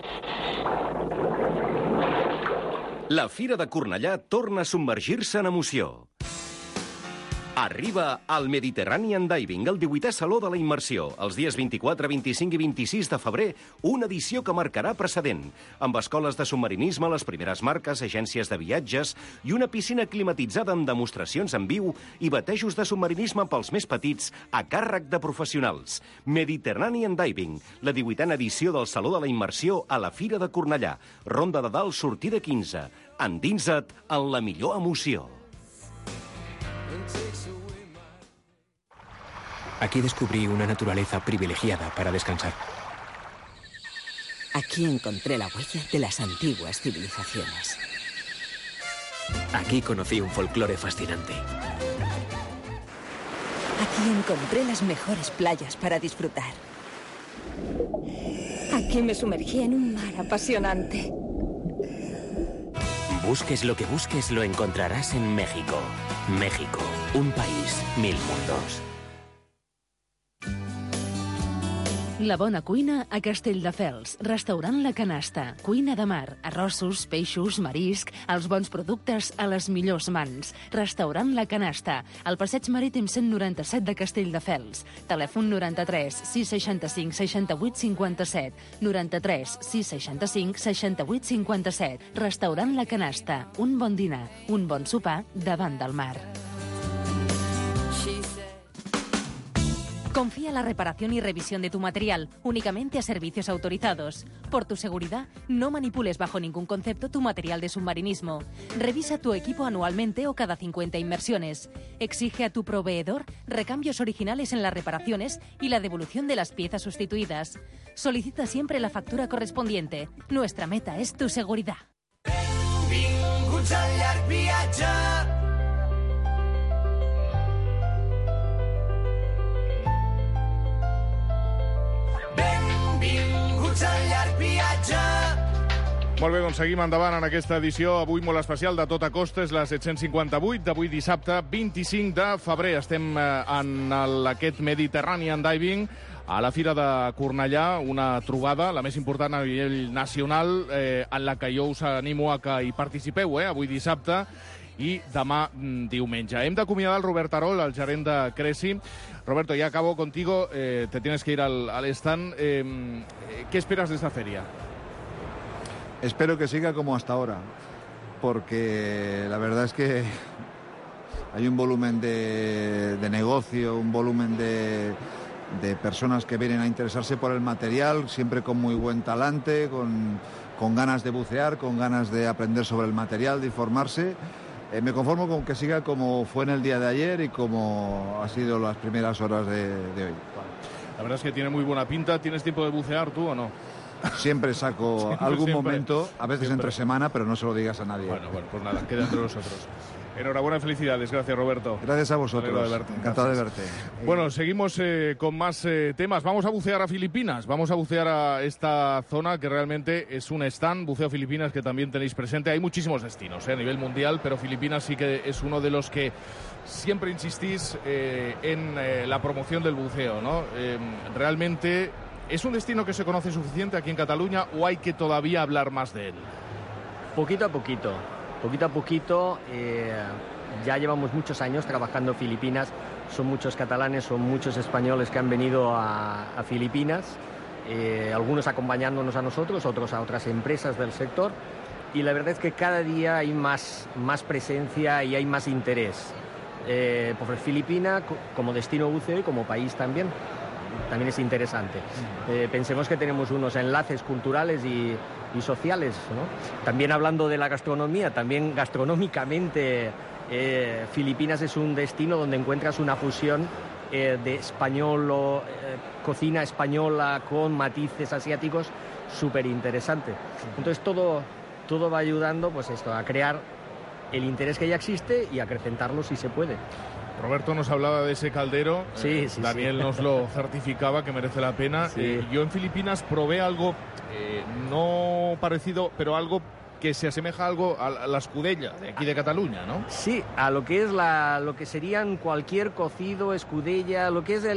La Fira de Cornellà torna a submergir-se en emoció. Arriba al Mediterranean Diving, el 18è Saló de la Immersió. Els dies 24, 25 i 26 de febrer, una edició que marcarà precedent, amb escoles de submarinisme, les primeres marques, agències de viatges i una piscina climatitzada amb demostracions en viu i batejos de submarinisme pels més petits a càrrec de professionals. Mediterranean Diving, la 18a edició del Saló de la Immersió a la Fira de Cornellà. Ronda de Dalt, sortida 15. Endinsa't en la millor emoció. Aquí descubrí una naturaleza privilegiada para descansar. Aquí encontré la huella de las antiguas civilizaciones. Aquí conocí un folclore fascinante. Aquí encontré las mejores playas para disfrutar. Aquí me sumergí en un mar apasionante. Busques lo que busques, lo encontrarás en México. México, un país, mil mundos. La bona cuina a Castelldefels. Restaurant La Canasta. Cuina de mar, arrossos, peixos, marisc, els bons productes a les millors mans. Restaurant La Canasta. Al passeig marítim 197 de Castelldefels. Telèfon 93 665 68 57. 93 665 68 57. Restaurant La Canasta. Un bon dinar, un bon sopar davant del mar. Confía la reparación y revisión de tu material únicamente a servicios autorizados. Por tu seguridad, no manipules bajo ningún concepto tu material de submarinismo. Revisa tu equipo anualmente o cada 50 inmersiones. Exige a tu proveedor recambios originales en las reparaciones y la devolución de las piezas sustituidas. Solicita siempre la factura correspondiente. Nuestra meta es tu seguridad. Benvinguts al llarg viatge. Molt bé, doncs seguim endavant en aquesta edició avui molt especial de Tota Costa. És la 758 d'avui dissabte 25 de febrer. Estem en aquest Mediterranean Diving a la Fira de Cornellà, una trobada, la més important a nivell nacional, en la que jo us animo a que hi participeu, avui dissabte i demà diumenge. Hem d'acomiadar el Robert Arol, el gerent de Cresi. Roberto, ya acabo contigo, te tienes que ir al stand. ¿Qué esperas de esta feria? Espero que siga como hasta ahora, porque la verdad es que hay un volumen de negocio, un volumen de personas que vienen a interesarse por el material, siempre con muy buen talante, con ganas de bucear, con ganas de aprender sobre el material, de informarse. Me conformo con que siga como fue en el día de ayer y como ha sido las primeras horas de hoy. La verdad es que tiene muy buena pinta. ¿Tienes tiempo de bucear tú o no? Siempre saco algún momento, a veces entre semana, pero no se lo digas a nadie. Bueno, pues nada, queda entre nosotros. Enhorabuena y felicidades. Gracias, Roberto. Gracias a vosotros. Encantado de verte. Bueno, seguimos con más temas. Vamos a bucear a Filipinas. Vamos a bucear a esta zona que realmente es un stand, Buceo Filipinas, que también tenéis presente. Hay muchísimos destinos a nivel mundial, pero Filipinas sí que es uno de los que siempre insistís en la promoción del buceo, ¿no? Realmente ¿Es un destino que se conoce suficiente aquí en Cataluña o hay que todavía hablar más de él? Poquito a poquito. Ya llevamos muchos años trabajando en Filipinas. Son muchos catalanes, son muchos españoles que han venido a Filipinas. Algunos acompañándonos a nosotros, otros a otras empresas del sector. Y la verdad es que cada día hay más presencia y hay más interés por Filipinas como destino buceo y como país también es interesante. Pensemos que tenemos unos enlaces culturales y sociales, ¿no? También hablando de la gastronomía, también gastronómicamente Filipinas es un destino donde encuentras una fusión de español o cocina española con matices asiáticos súper interesante. Entonces todo va ayudando pues esto, a crear el interés que ya existe y acrecentarlo si se puede. Roberto nos hablaba de ese caldero, sí, Daniel nos lo certificaba que merece la pena. Sí. Yo en Filipinas probé algo no parecido, pero algo que se asemeja algo a la escudella de aquí de Cataluña, ¿no? Sí, a lo que es lo que serían cualquier cocido, escudella, lo que es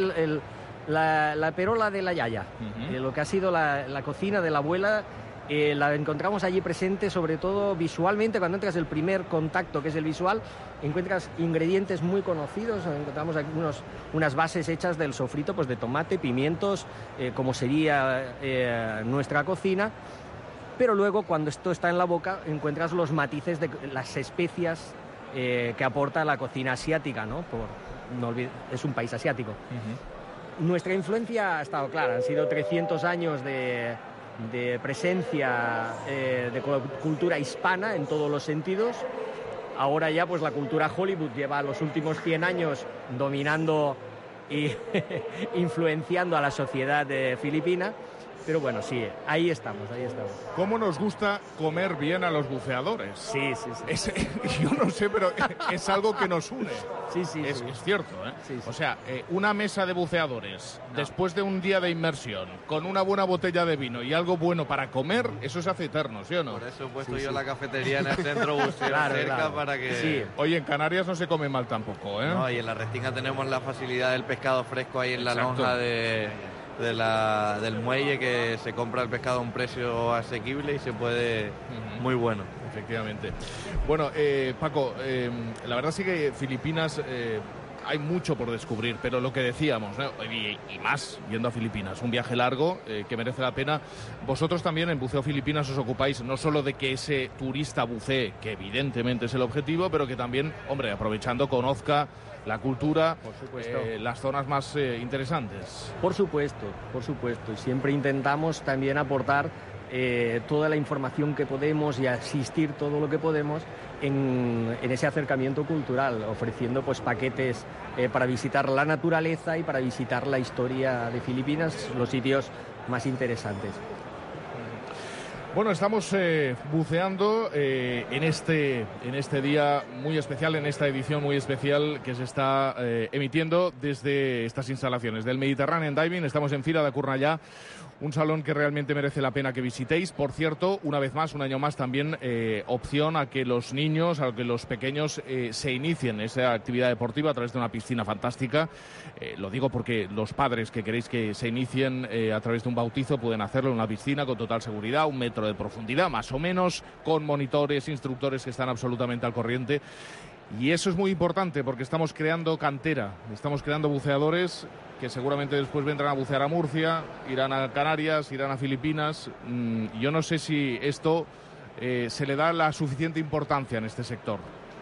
la perola de la yaya, lo que ha sido la cocina de la abuela. La encontramos allí presente, sobre todo visualmente. Cuando entras, el primer contacto, que es el visual, encuentras ingredientes muy conocidos. Encontramos aquí unas bases hechas del sofrito, pues de tomate, pimientos, como sería nuestra cocina. Pero luego, cuando esto está en la boca, encuentras los matices de las especias que aporta la cocina asiática, ¿no? Es un país asiático. Nuestra influencia ha estado clara. Han sido 300 años de presencia de cultura hispana en todos los sentidos. Ahora ya pues la cultura Hollywood lleva los últimos 100 años dominando y influenciando a la sociedad filipina. Pero bueno, sí, ahí estamos. ¿Cómo nos gusta comer bien a los buceadores? Sí. Yo no sé, pero es algo que nos une. Sí. Es cierto, ¿eh? Sí. O sea, una mesa de buceadores, después de un día de inmersión, con una buena botella de vino y algo bueno para comer, eso se hace eterno, ¿sí o no? Por eso he puesto yo la cafetería en el centro buceo cerca para que... Sí. Oye, en Canarias no se come mal tampoco, ¿eh? No, y en la Restinga tenemos la facilidad del pescado fresco ahí en la lonja del muelle, que se compra el pescado a un precio asequible y se puede muy bueno. Efectivamente. Bueno, Paco, la verdad sí que Filipinas hay mucho por descubrir, pero lo que decíamos, ¿no? y más yendo a Filipinas, un viaje largo que merece la pena. Vosotros también en Buceo Filipinas os ocupáis no solo de que ese turista bucee, que evidentemente es el objetivo, pero que también, hombre, aprovechando, conozca la cultura, por supuesto, las zonas más interesantes. Por supuesto, y siempre intentamos también aportar toda la información que podemos y asistir todo lo que podemos en ese acercamiento cultural, ofreciendo pues paquetes para visitar la naturaleza y para visitar la historia de Filipinas, los sitios más interesantes. Bueno, estamos buceando en este día muy especial, en esta edición muy especial que se está emitiendo desde estas instalaciones del Mediterranean Diving. Estamos en Fira de Cornellà, un salón que realmente merece la pena que visitéis. Por cierto, una vez más, un año más también, opción a que los niños, a que los pequeños se inicien en esa actividad deportiva a través de una piscina fantástica. Lo digo porque los padres que queréis que se inicien a través de un bautizo pueden hacerlo en una piscina con total seguridad, 1 metro de profundidad, más o menos, con monitores, instructores que están absolutamente al corriente. Y eso es muy importante porque estamos creando cantera, estamos creando buceadores que seguramente después vendrán a bucear a Murcia, irán a Canarias, irán a Filipinas. Yo no sé si esto se le da la suficiente importancia en este sector.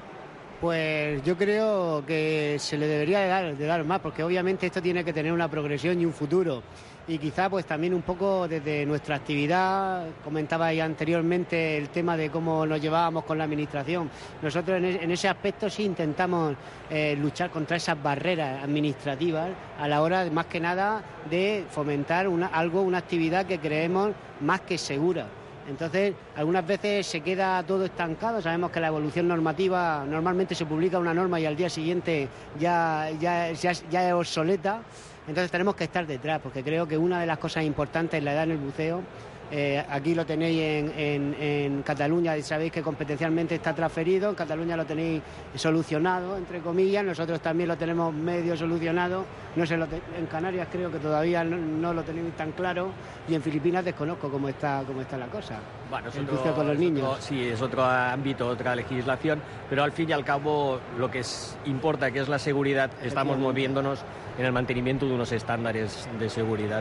Pues yo creo que se le debería de dar más, porque obviamente esto tiene que tener una progresión y un futuro. Y quizá pues también un poco desde nuestra actividad, comentaba ya anteriormente el tema de cómo nos llevábamos con la administración. Nosotros en ese aspecto sí intentamos luchar contra esas barreras administrativas a la hora, más que nada, de fomentar una actividad que creemos más que segura. Entonces, algunas veces se queda todo estancado. Sabemos que la evolución normativa, normalmente se publica una norma y al día siguiente ya es obsoleta. Entonces tenemos que estar detrás, porque creo que una de las cosas importantes en la edad en el buceo Aquí lo tenéis en Cataluña y sabéis que competencialmente está transferido. En Cataluña lo tenéis solucionado, entre comillas. Nosotros también lo tenemos medio solucionado. No sé, en Canarias creo que todavía no lo tenéis tan claro. Y en Filipinas desconozco cómo está la cosa. Bueno, el buceo con los niños. Sí, es otro ámbito, otra legislación. Pero al fin y al cabo lo que importa, que es la seguridad, estamos moviéndonos en el mantenimiento de unos estándares de seguridad.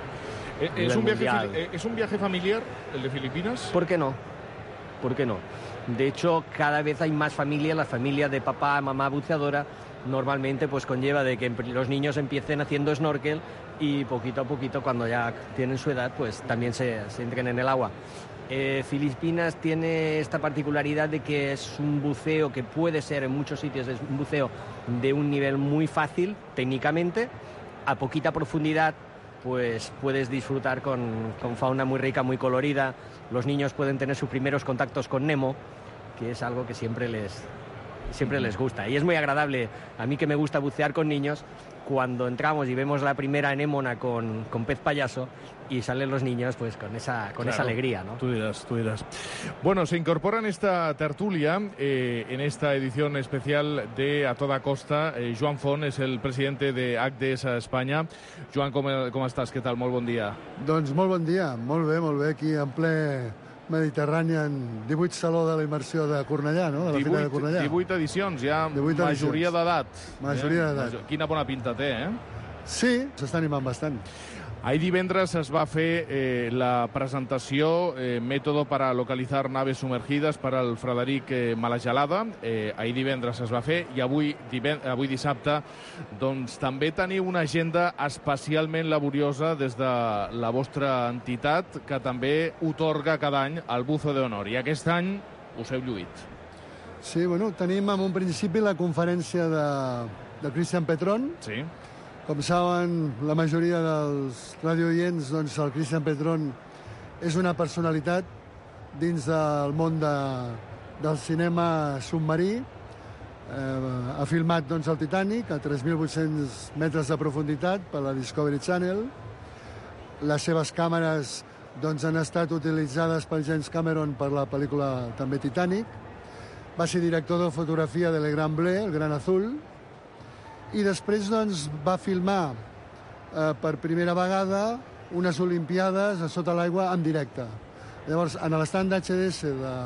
¿Es un viaje familiar el de Filipinas? ¿Por qué no? ¿Por qué no? De hecho, cada vez hay más familias. La familia de papá, mamá buceadora normalmente pues conlleva de que los niños empiecen haciendo snorkel y poquito a poquito, cuando ya tienen su edad, pues también se entren en el agua. Filipinas tiene esta particularidad de que es un buceo que puede ser, en muchos sitios, es un buceo de un nivel muy fácil técnicamente, a poquita profundidad. Pues puedes disfrutar con fauna muy rica, muy colorida. Los niños pueden tener sus primeros contactos con Nemo, que es algo que siempre les gusta. Y es muy agradable, a mí que me gusta bucear con niños, cuando entramos y vemos la primera anémona con pez payaso y salen los niños pues con esa alegría, ¿no? Tú dirás. Bueno, se incorpora en esta tertulia, en esta edición especial de A Toda Costa, Joan Font, és el president de HDS a Espanya. Joan, com estàs? Què tal? Molt bon dia. Doncs molt bon dia, molt bé, aquí en ple Mediterrani, en 18 Saló de la Immersió de Cornellà, no? De la Fira de Cornellà. 18 edicions, ja majoria d'edat. Majoria d'edat. Quina bona pinta té, eh? Sí, s'està animant bastant. Ahir divendres es va fer la presentació Método para localizar naves sumergidas per al Frederic Malagelada. Ahir divendres es va fer i avui dissabte doncs també teniu una agenda especialment laboriosa des de la vostra entitat, que també otorga cada any el Buzo de Honor, i aquest any us heu lluït. Sí, bueno, tenim en un principi la conferència de Christian Petron. Sí. Com saben, la majoria dels radiooients, doncs el Christian Petron és una personalitat dins del món del cinema submarí. Ha filmat doncs, el Titanic a 3.800 metres de profunditat per la Discovery Channel. Les seves càmeres doncs, han estat utilitzades per James Cameron per la pel·lícula també Titanic. Va ser director de fotografia de Le Grand Bleu, El Gran Azul, i després doncs, va filmar per primera vegada unes Olimpiades a sota l'aigua en directe. Llavors, en l'estand d'HDS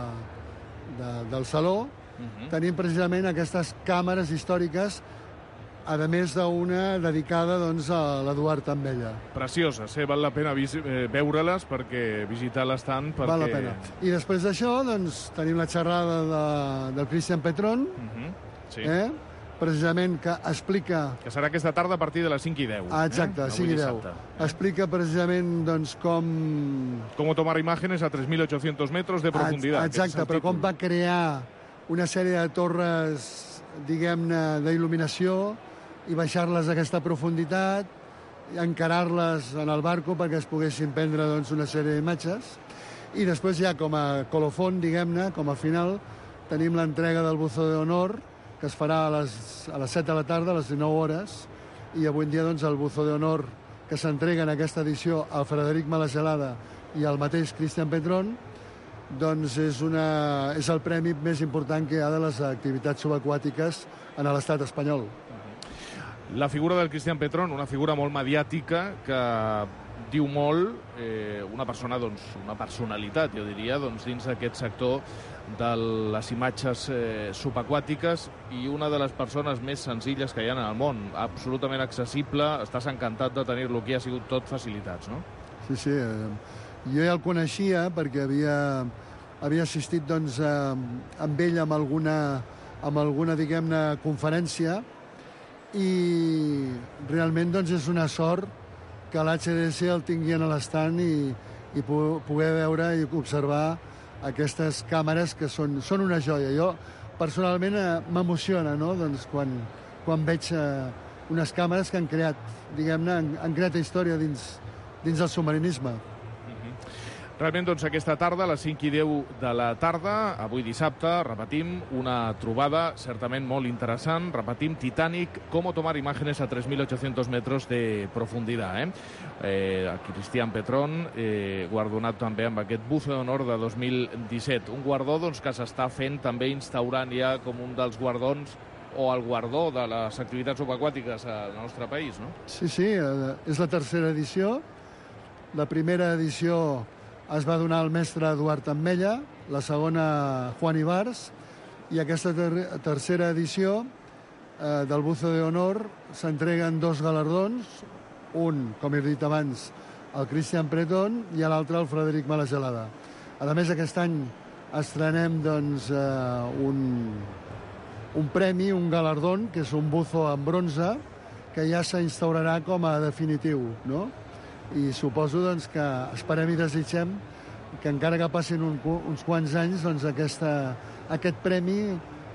del Saló tenim precisament aquestes càmeres històriques, a més d'una dedicada doncs, a l'Eduard Tambella. Precioses, val la pena veure-les, perquè visitar l'estand. Val la pena. I després d'això doncs, tenim la xerrada del Christian Petron, sí. Precisament que explica... Que serà aquesta tarda a partir de les 5 i 10. Exacte, 5 i 10. Explica precisament doncs, com... Com tomar imágenes a 3.800 metros de profunditat. Exacte, però com va crear una sèrie de torres, diguem-ne, d'il·luminació i baixar-les a aquesta profunditat, i encarar-les en el barco perquè es poguessin prendre doncs, una sèrie d'imatges. I després ja com a colofon, diguem-ne, com a final, tenim l'entrega del Buzo de Honor, que es farà a les 7 de la tarda, a les 19 hores, i avui en dia doncs, el Buzo de Honor que s'entrega en aquesta edició al Frederic Malagelada i al mateix Christian Petron, doncs és el premi més important que hi ha de les activitats subaquàtiques en l'estat espanyol. La figura del Christian Petron, una figura molt mediàtica que diu molt, una persona, doncs, una personalitat, jo diria, doncs, dins d'aquest sector de les imatges subaquàtiques, i una de les persones més senzilles que hi ha en el món, absolutament accessible. Estàs encantat de tenir-lo aquí, ha sigut tot facilitats, no? Sí, jo ja el coneixia perquè havia assistit doncs, amb ell amb alguna diguem-ne, conferència, i realment doncs, és una sort que l'HDS el tingui a l'estand i poder veure i observar aquestes càmeres que són una joia. Jo, personalment, m'emociona, no? Doncs quan veig unes càmeres que han creat, diguem-ne, han creat història dins del submarinisme. Realment, doncs, aquesta tarda, a les 5:10 de la tarda, avui dissabte, repetim, una trobada certament molt interessant. Repetim, Titanic, cómo tomar imágenes a 3.800 metros de profunditat. Cristian Petron, guardonat també amb aquest bufe d'honor de 2017. Un guardó doncs, que s'està fent també instaurant ja com un dels guardons o el guardó de les activitats subaquàtiques al nostre país, no? Sí, és la tercera edició. La primera edició es va donar al mestre Eduard Ametlla, la segona Juan Ibars, i aquesta tercera edició del Buzo de Honor s'entreguen 2 galardons, un, com he dit abans, al Cristian Petron i l'altre al Frederic Malagelada. A més, aquest any estrenem doncs, un premi, un galardón, que és un buzo en bronze, que ja s'instaurarà com a definitiu, no? I suposo doncs, que esperem i desitgem que encara que passin uns quants anys doncs, aquest premi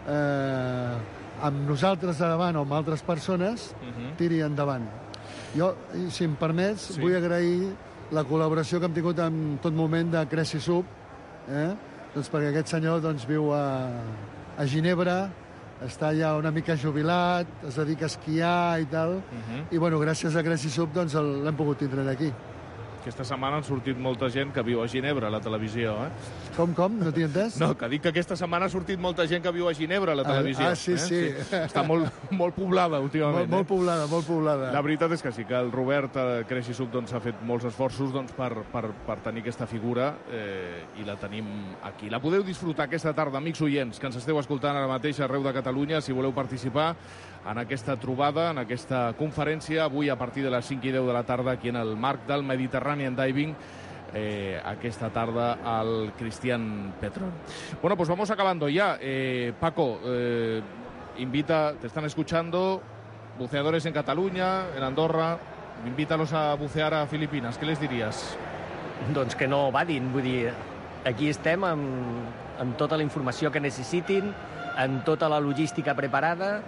amb nosaltres davant o amb altres persones tiri endavant. Jo, si em permets, vull agrair la col·laboració que hem tingut en tot moment de Cressy Sub, doncs perquè aquest senyor doncs, viu a Ginebra, està ja una mica jubilat, es dedica a esquiar i tal, i bueno, gràcies a Cressy Sub doncs, l'hem pogut tindre aquí. Aquesta setmana han sortit molta gent que viu a Ginebra, a la televisió, Com? No t'hi entès? No, que dic que aquesta setmana ha sortit molta gent que viu a Ginebra, a la televisió. Sí. Està molt poblada, últimament. Molt poblada. La veritat és que sí, que el Robert Cressy Sub doncs, ha fet molts esforços doncs, per tenir aquesta figura i la tenim aquí. La podeu disfrutar aquesta tarda, amics oients, que ens esteu escoltant ara mateix arreu de Catalunya, si voleu participar en aquesta trobada, en aquesta conferència, avui a partir de les 5:10 de la tarda, aquí en el marc del Mediterranean Diving, aquesta tarda al Cristian Petron. Bueno, pues vamos acabando ya. Paco, te están escuchando buceadores en Cataluña, en Andorra, invítalos a bucear a Filipinas. ¿Qué les diries? Doncs que no badin, vull dir, aquí estem amb tota la informació que necessitin, amb tota la logística preparada,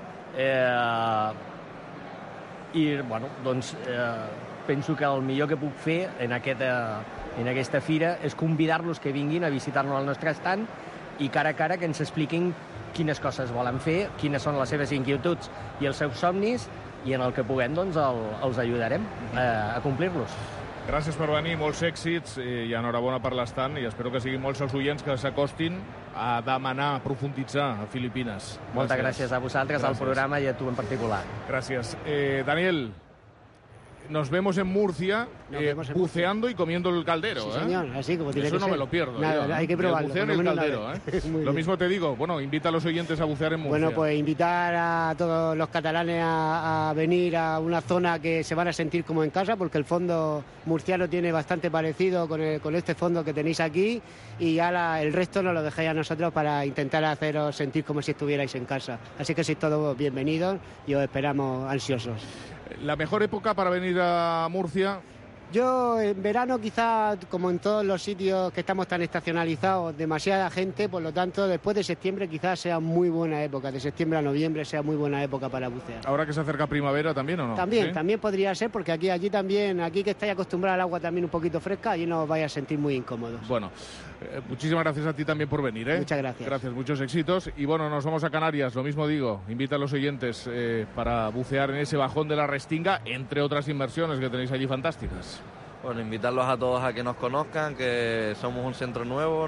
i bueno, doncs penso que el millor que puc fer en aquesta fira és convidar-los que vinguin a visitar-nos al nostre estand i cara a cara que ens expliquin quines coses volen fer, quines són les seves inquietuds i els seus somnis, i en el que puguem doncs els ajudarem a complir-los. Gràcies per venir, molts èxits i enhorabona per l'estant, i espero que siguin molts els oients que s'acostin a demanar, a profunditzar a Filipines. Moltes gràcies a vosaltres, al programa i a tu en particular. Gràcies. Daniel, nos vemos en Murcia buceando y comiendo el caldero. Sí, señor, así como tiene que ser. Eso no me lo pierdo. Nada, hay que probarlo. El buceo en el caldero. Lo mismo te digo, bueno, invita a los oyentes a bucear en Murcia. Bueno, pues invitar a todos los catalanes a venir a una zona que se van a sentir como en casa, porque el fondo murciano tiene bastante parecido con este fondo que tenéis aquí, y ya el resto nos lo dejéis a nosotros para intentar haceros sentir como si estuvierais en casa. Así que sois todos bienvenidos y os esperamos ansiosos. ¿La mejor época para venir a Murcia? Yo en verano quizá, como en todos los sitios que estamos tan estacionalizados, demasiada gente, por lo tanto después de septiembre quizás sea muy buena época, de septiembre a noviembre sea muy buena época para bucear. ¿Ahora que se acerca primavera también o no? También podría ser, porque aquí que estáis acostumbrados al agua también un poquito fresca, allí no os vais a sentir muy incómodos. Bueno, muchísimas gracias a ti también por venir. Muchas gracias. Gracias, muchos éxitos. Y bueno, nos vamos a Canarias, lo mismo digo, invita a los oyentes para bucear en ese bajón de la Restinga, entre otras inversiones que tenéis allí fantásticas. Bueno, invitarlos a todos a que nos conozcan, que somos un centro nuevo,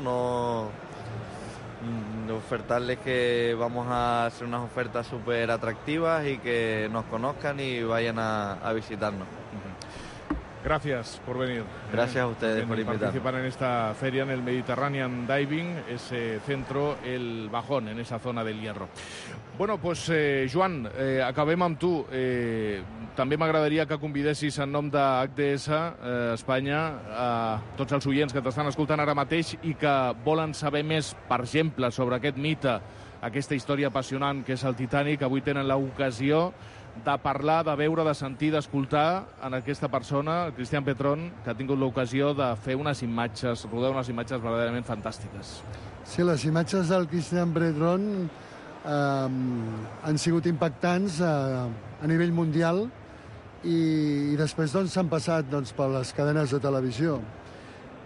ofertarles que vamos a hacer unas ofertas súper atractivas y que nos conozcan y vayan a visitarnos. Gracias por venir. Gracias a ustedes por invitarnos. Participar en esta feria en el Mediterranean Diving, ese centro, el Bajón, en esa zona del Hierro. Bueno, pues, Joan, acabem amb tu. També m'agradaria que convidessis en nom d'HDS Espanya a tots els oients que t'estan escoltant ara mateix i que volen saber més, per exemple, sobre aquest mite, aquesta història apassionant que és el Titanic. Avui tenen l'ocasió de parlar, de veure, de sentir, d'escoltar en aquesta persona, el Cristian Petron, que ha tingut l'ocasió de fer unes imatges, rodar unes imatges verdaderament fantàstiques. Sí, les imatges del Cristian Petron han sigut impactants a nivell mundial i després s'han passat per les cadenes de televisió.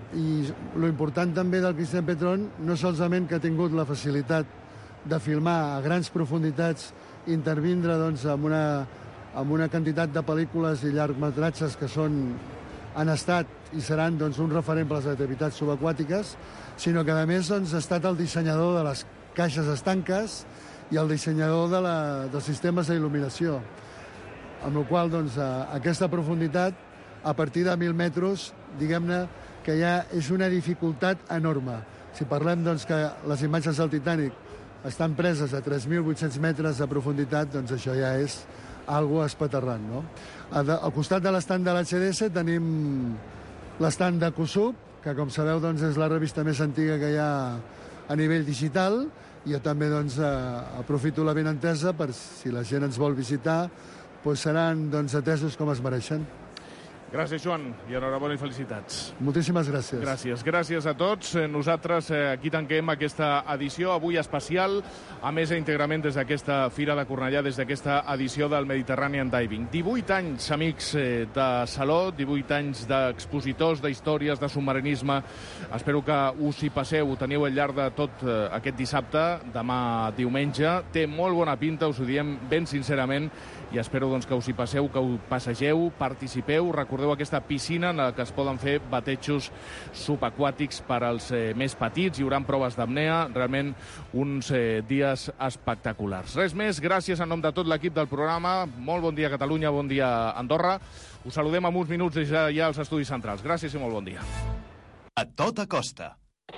I lo important també del Cristian Petron no solament que ha tingut la facilitat de filmar a grans profunditats, intervindre doncs, amb una quantitat de pel·lícules i llargmetratges que han estat i seran doncs, un referent per les activitats subaquàtiques, sinó que a més doncs, ha estat el dissenyador de les caixes estanques i el dissenyador dels sistemes d'il·luminació. Amb la qual cosa, doncs, aquesta profunditat, a partir de 1.000 metres, diguem-ne que ja és una dificultat enorme. Si parlem doncs, que les imatges del Titanic estan preses a 3.800 metres de profunditat, doncs això ja és algo espaterrant, no? Al costat de l'estand de l'HDS tenim l'estand de CUSUB, que com sabeu doncs, és la revista més antiga que hi ha a nivell digital. Jo també doncs, aprofito la benentesa per si la gent ens vol visitar, doncs seran doncs, atesos com es mereixen. Gràcies, Joan, i enhorabona i felicitats. Moltíssimes gràcies. Gràcies a tots. Nosaltres aquí tanquem aquesta edició, avui especial, a més íntegrament des d'aquesta Fira de Cornellà, des d'aquesta edició del Mediterranean Diving. 18 anys, amics de Saló, 18 anys d'expositors, d'històries, de submarinisme. Espero que us hi passeu, ho teniu al llarg de tot aquest dissabte, demà diumenge. Té molt bona pinta, us ho diem ben sincerament, i espero doncs, que us hi passeu, que ho passegeu, participeu. Recordeu aquesta piscina en la que es poden fer batejos subaquàtics per als més petits. Hi haurà proves d'apnea, realment uns dies espectaculars. Res més, gràcies en nom de tot l'equip del programa. Molt bon dia Catalunya, bon dia Andorra. Us saludem en uns minuts des ja als estudis centrals. Gràcies i molt bon dia. A tota costa.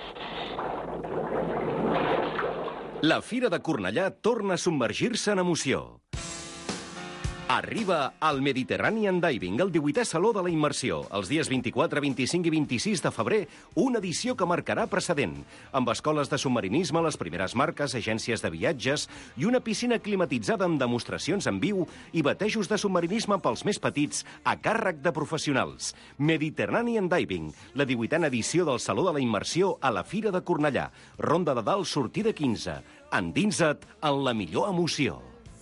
La Fira de Cornellà torna a submergir-se en emoció. Arriba al Mediterranean Diving, el 18è Saló de la Immersió. Els dies 24, 25 i 26 de febrer, una edició que marcarà precedent. Amb escoles de submarinisme, les primeres marques, agències de viatges i una piscina climatitzada amb demostracions en viu i batejos de submarinisme pels més petits a càrrec de professionals. Mediterranean Diving, la 18a edició del Saló de la Immersió a la Fira de Cornellà. Ronda de dalt, sortida 15. Endinsa't en la millor emoció.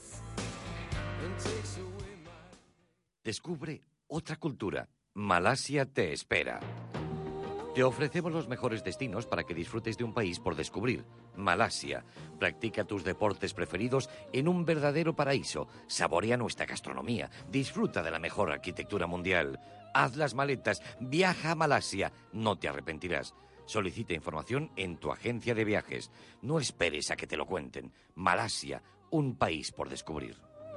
Descubre otra cultura. Malasia te espera. Te ofrecemos los mejores destinos para que disfrutes de un país por descubrir. Malasia. Practica tus deportes preferidos en un verdadero paraíso. Saborea nuestra gastronomía. Disfruta de la mejor arquitectura mundial. Haz las maletas. Viaja a Malasia. No te arrepentirás. Solicita información en tu agencia de viajes. No esperes a que te lo cuenten. Malasia, un país por descubrir.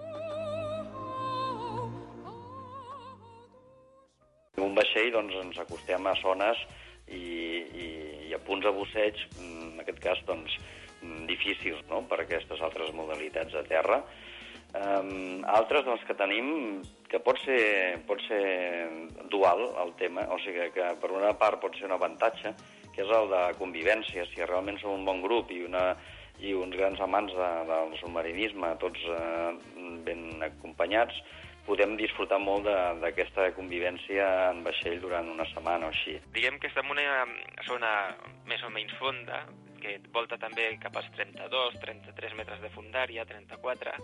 En un vaixell doncs, ens acostem a zones i a punts de busseig, en aquest cas doncs, difícils, no?, per aquestes altres modalitats de terra. Altres dels que tenim, que pot ser dual el tema, o sigui que per una part pot ser un avantatge, que és el de convivència. Si realment som un bon grup i uns grans amants del submarinisme, tots ben acompanyats, podem disfrutar molt d'aquesta convivència en vaixell durant una setmana o així. Diguem que estem en una zona més o menys fonda, que volta també cap als 32, 33 metres de fondària, 34,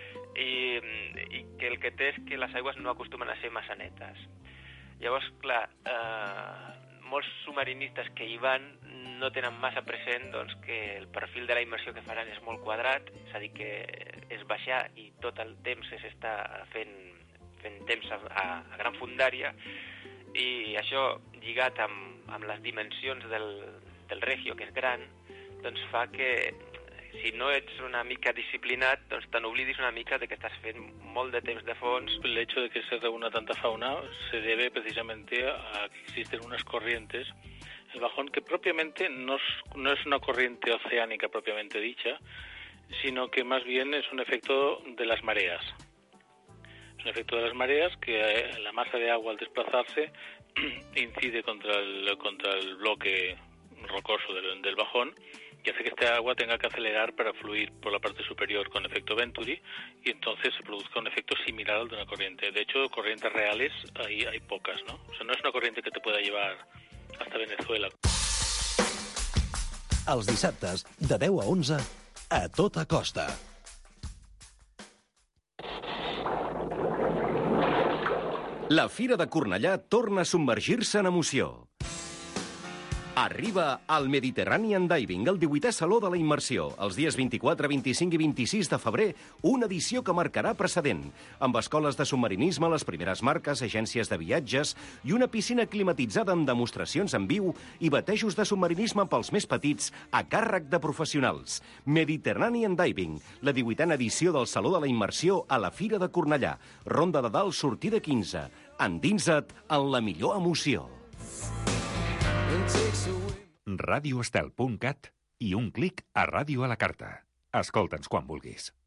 i que el que té és que les aigües no acostumen a ser massa netes. Llavors, clar, molts submarinistes que hi van no tenen massa present doncs, que el perfil de la immersió que faran és molt quadrat, és a dir, que és baixar i tot el temps s'està fent temps a gran fondària, i això lligat amb les dimensions del Regio, que és gran, doncs fa que si no ets una mica disciplinat, doncs te n'oblidis una mica de que estás fent molt de temps de fons. El hecho de que se reúna tanta fauna se debe precisamente a que existen unas corrientes. El bajón, que propiamente no es una corriente oceánica propiamente dicha, sino que más bien es un efecto de las mareas. Es un efecto de las mareas que la masa de agua al desplazarse incide contra el bloque rocoso del bajón, y hace que este agua tenga que acelerar para fluir por la parte superior con efecto Venturi, y entonces se produzca un efecto similar al de una corriente. De hecho, corrientes reales hay pocas, ¿no? O sea, no es una corriente que te pueda llevar hasta Venezuela. Els dissabtes, de 10 a 11, a tota costa. La Fira de Cornellà torna a submergir-se en emoció. Arriba al Mediterranean Diving, el 18è Saló de la Immersió. Els dies 24, 25 i 26 de febrer, una edició que marcarà precedent. Amb escoles de submarinisme, les primeres marques, agències de viatges i una piscina climatitzada amb demostracions en viu i batejos de submarinisme pels més petits a càrrec de professionals. Mediterranean Diving, la 18a edició del Saló de la Immersió a la Fira de Cornellà. Ronda de Dalt, sortida 15. Endinsa't en la millor emoció. radioestel.cat i un clic a Ràdio a la Carta. Escolta'ns quan vulguis.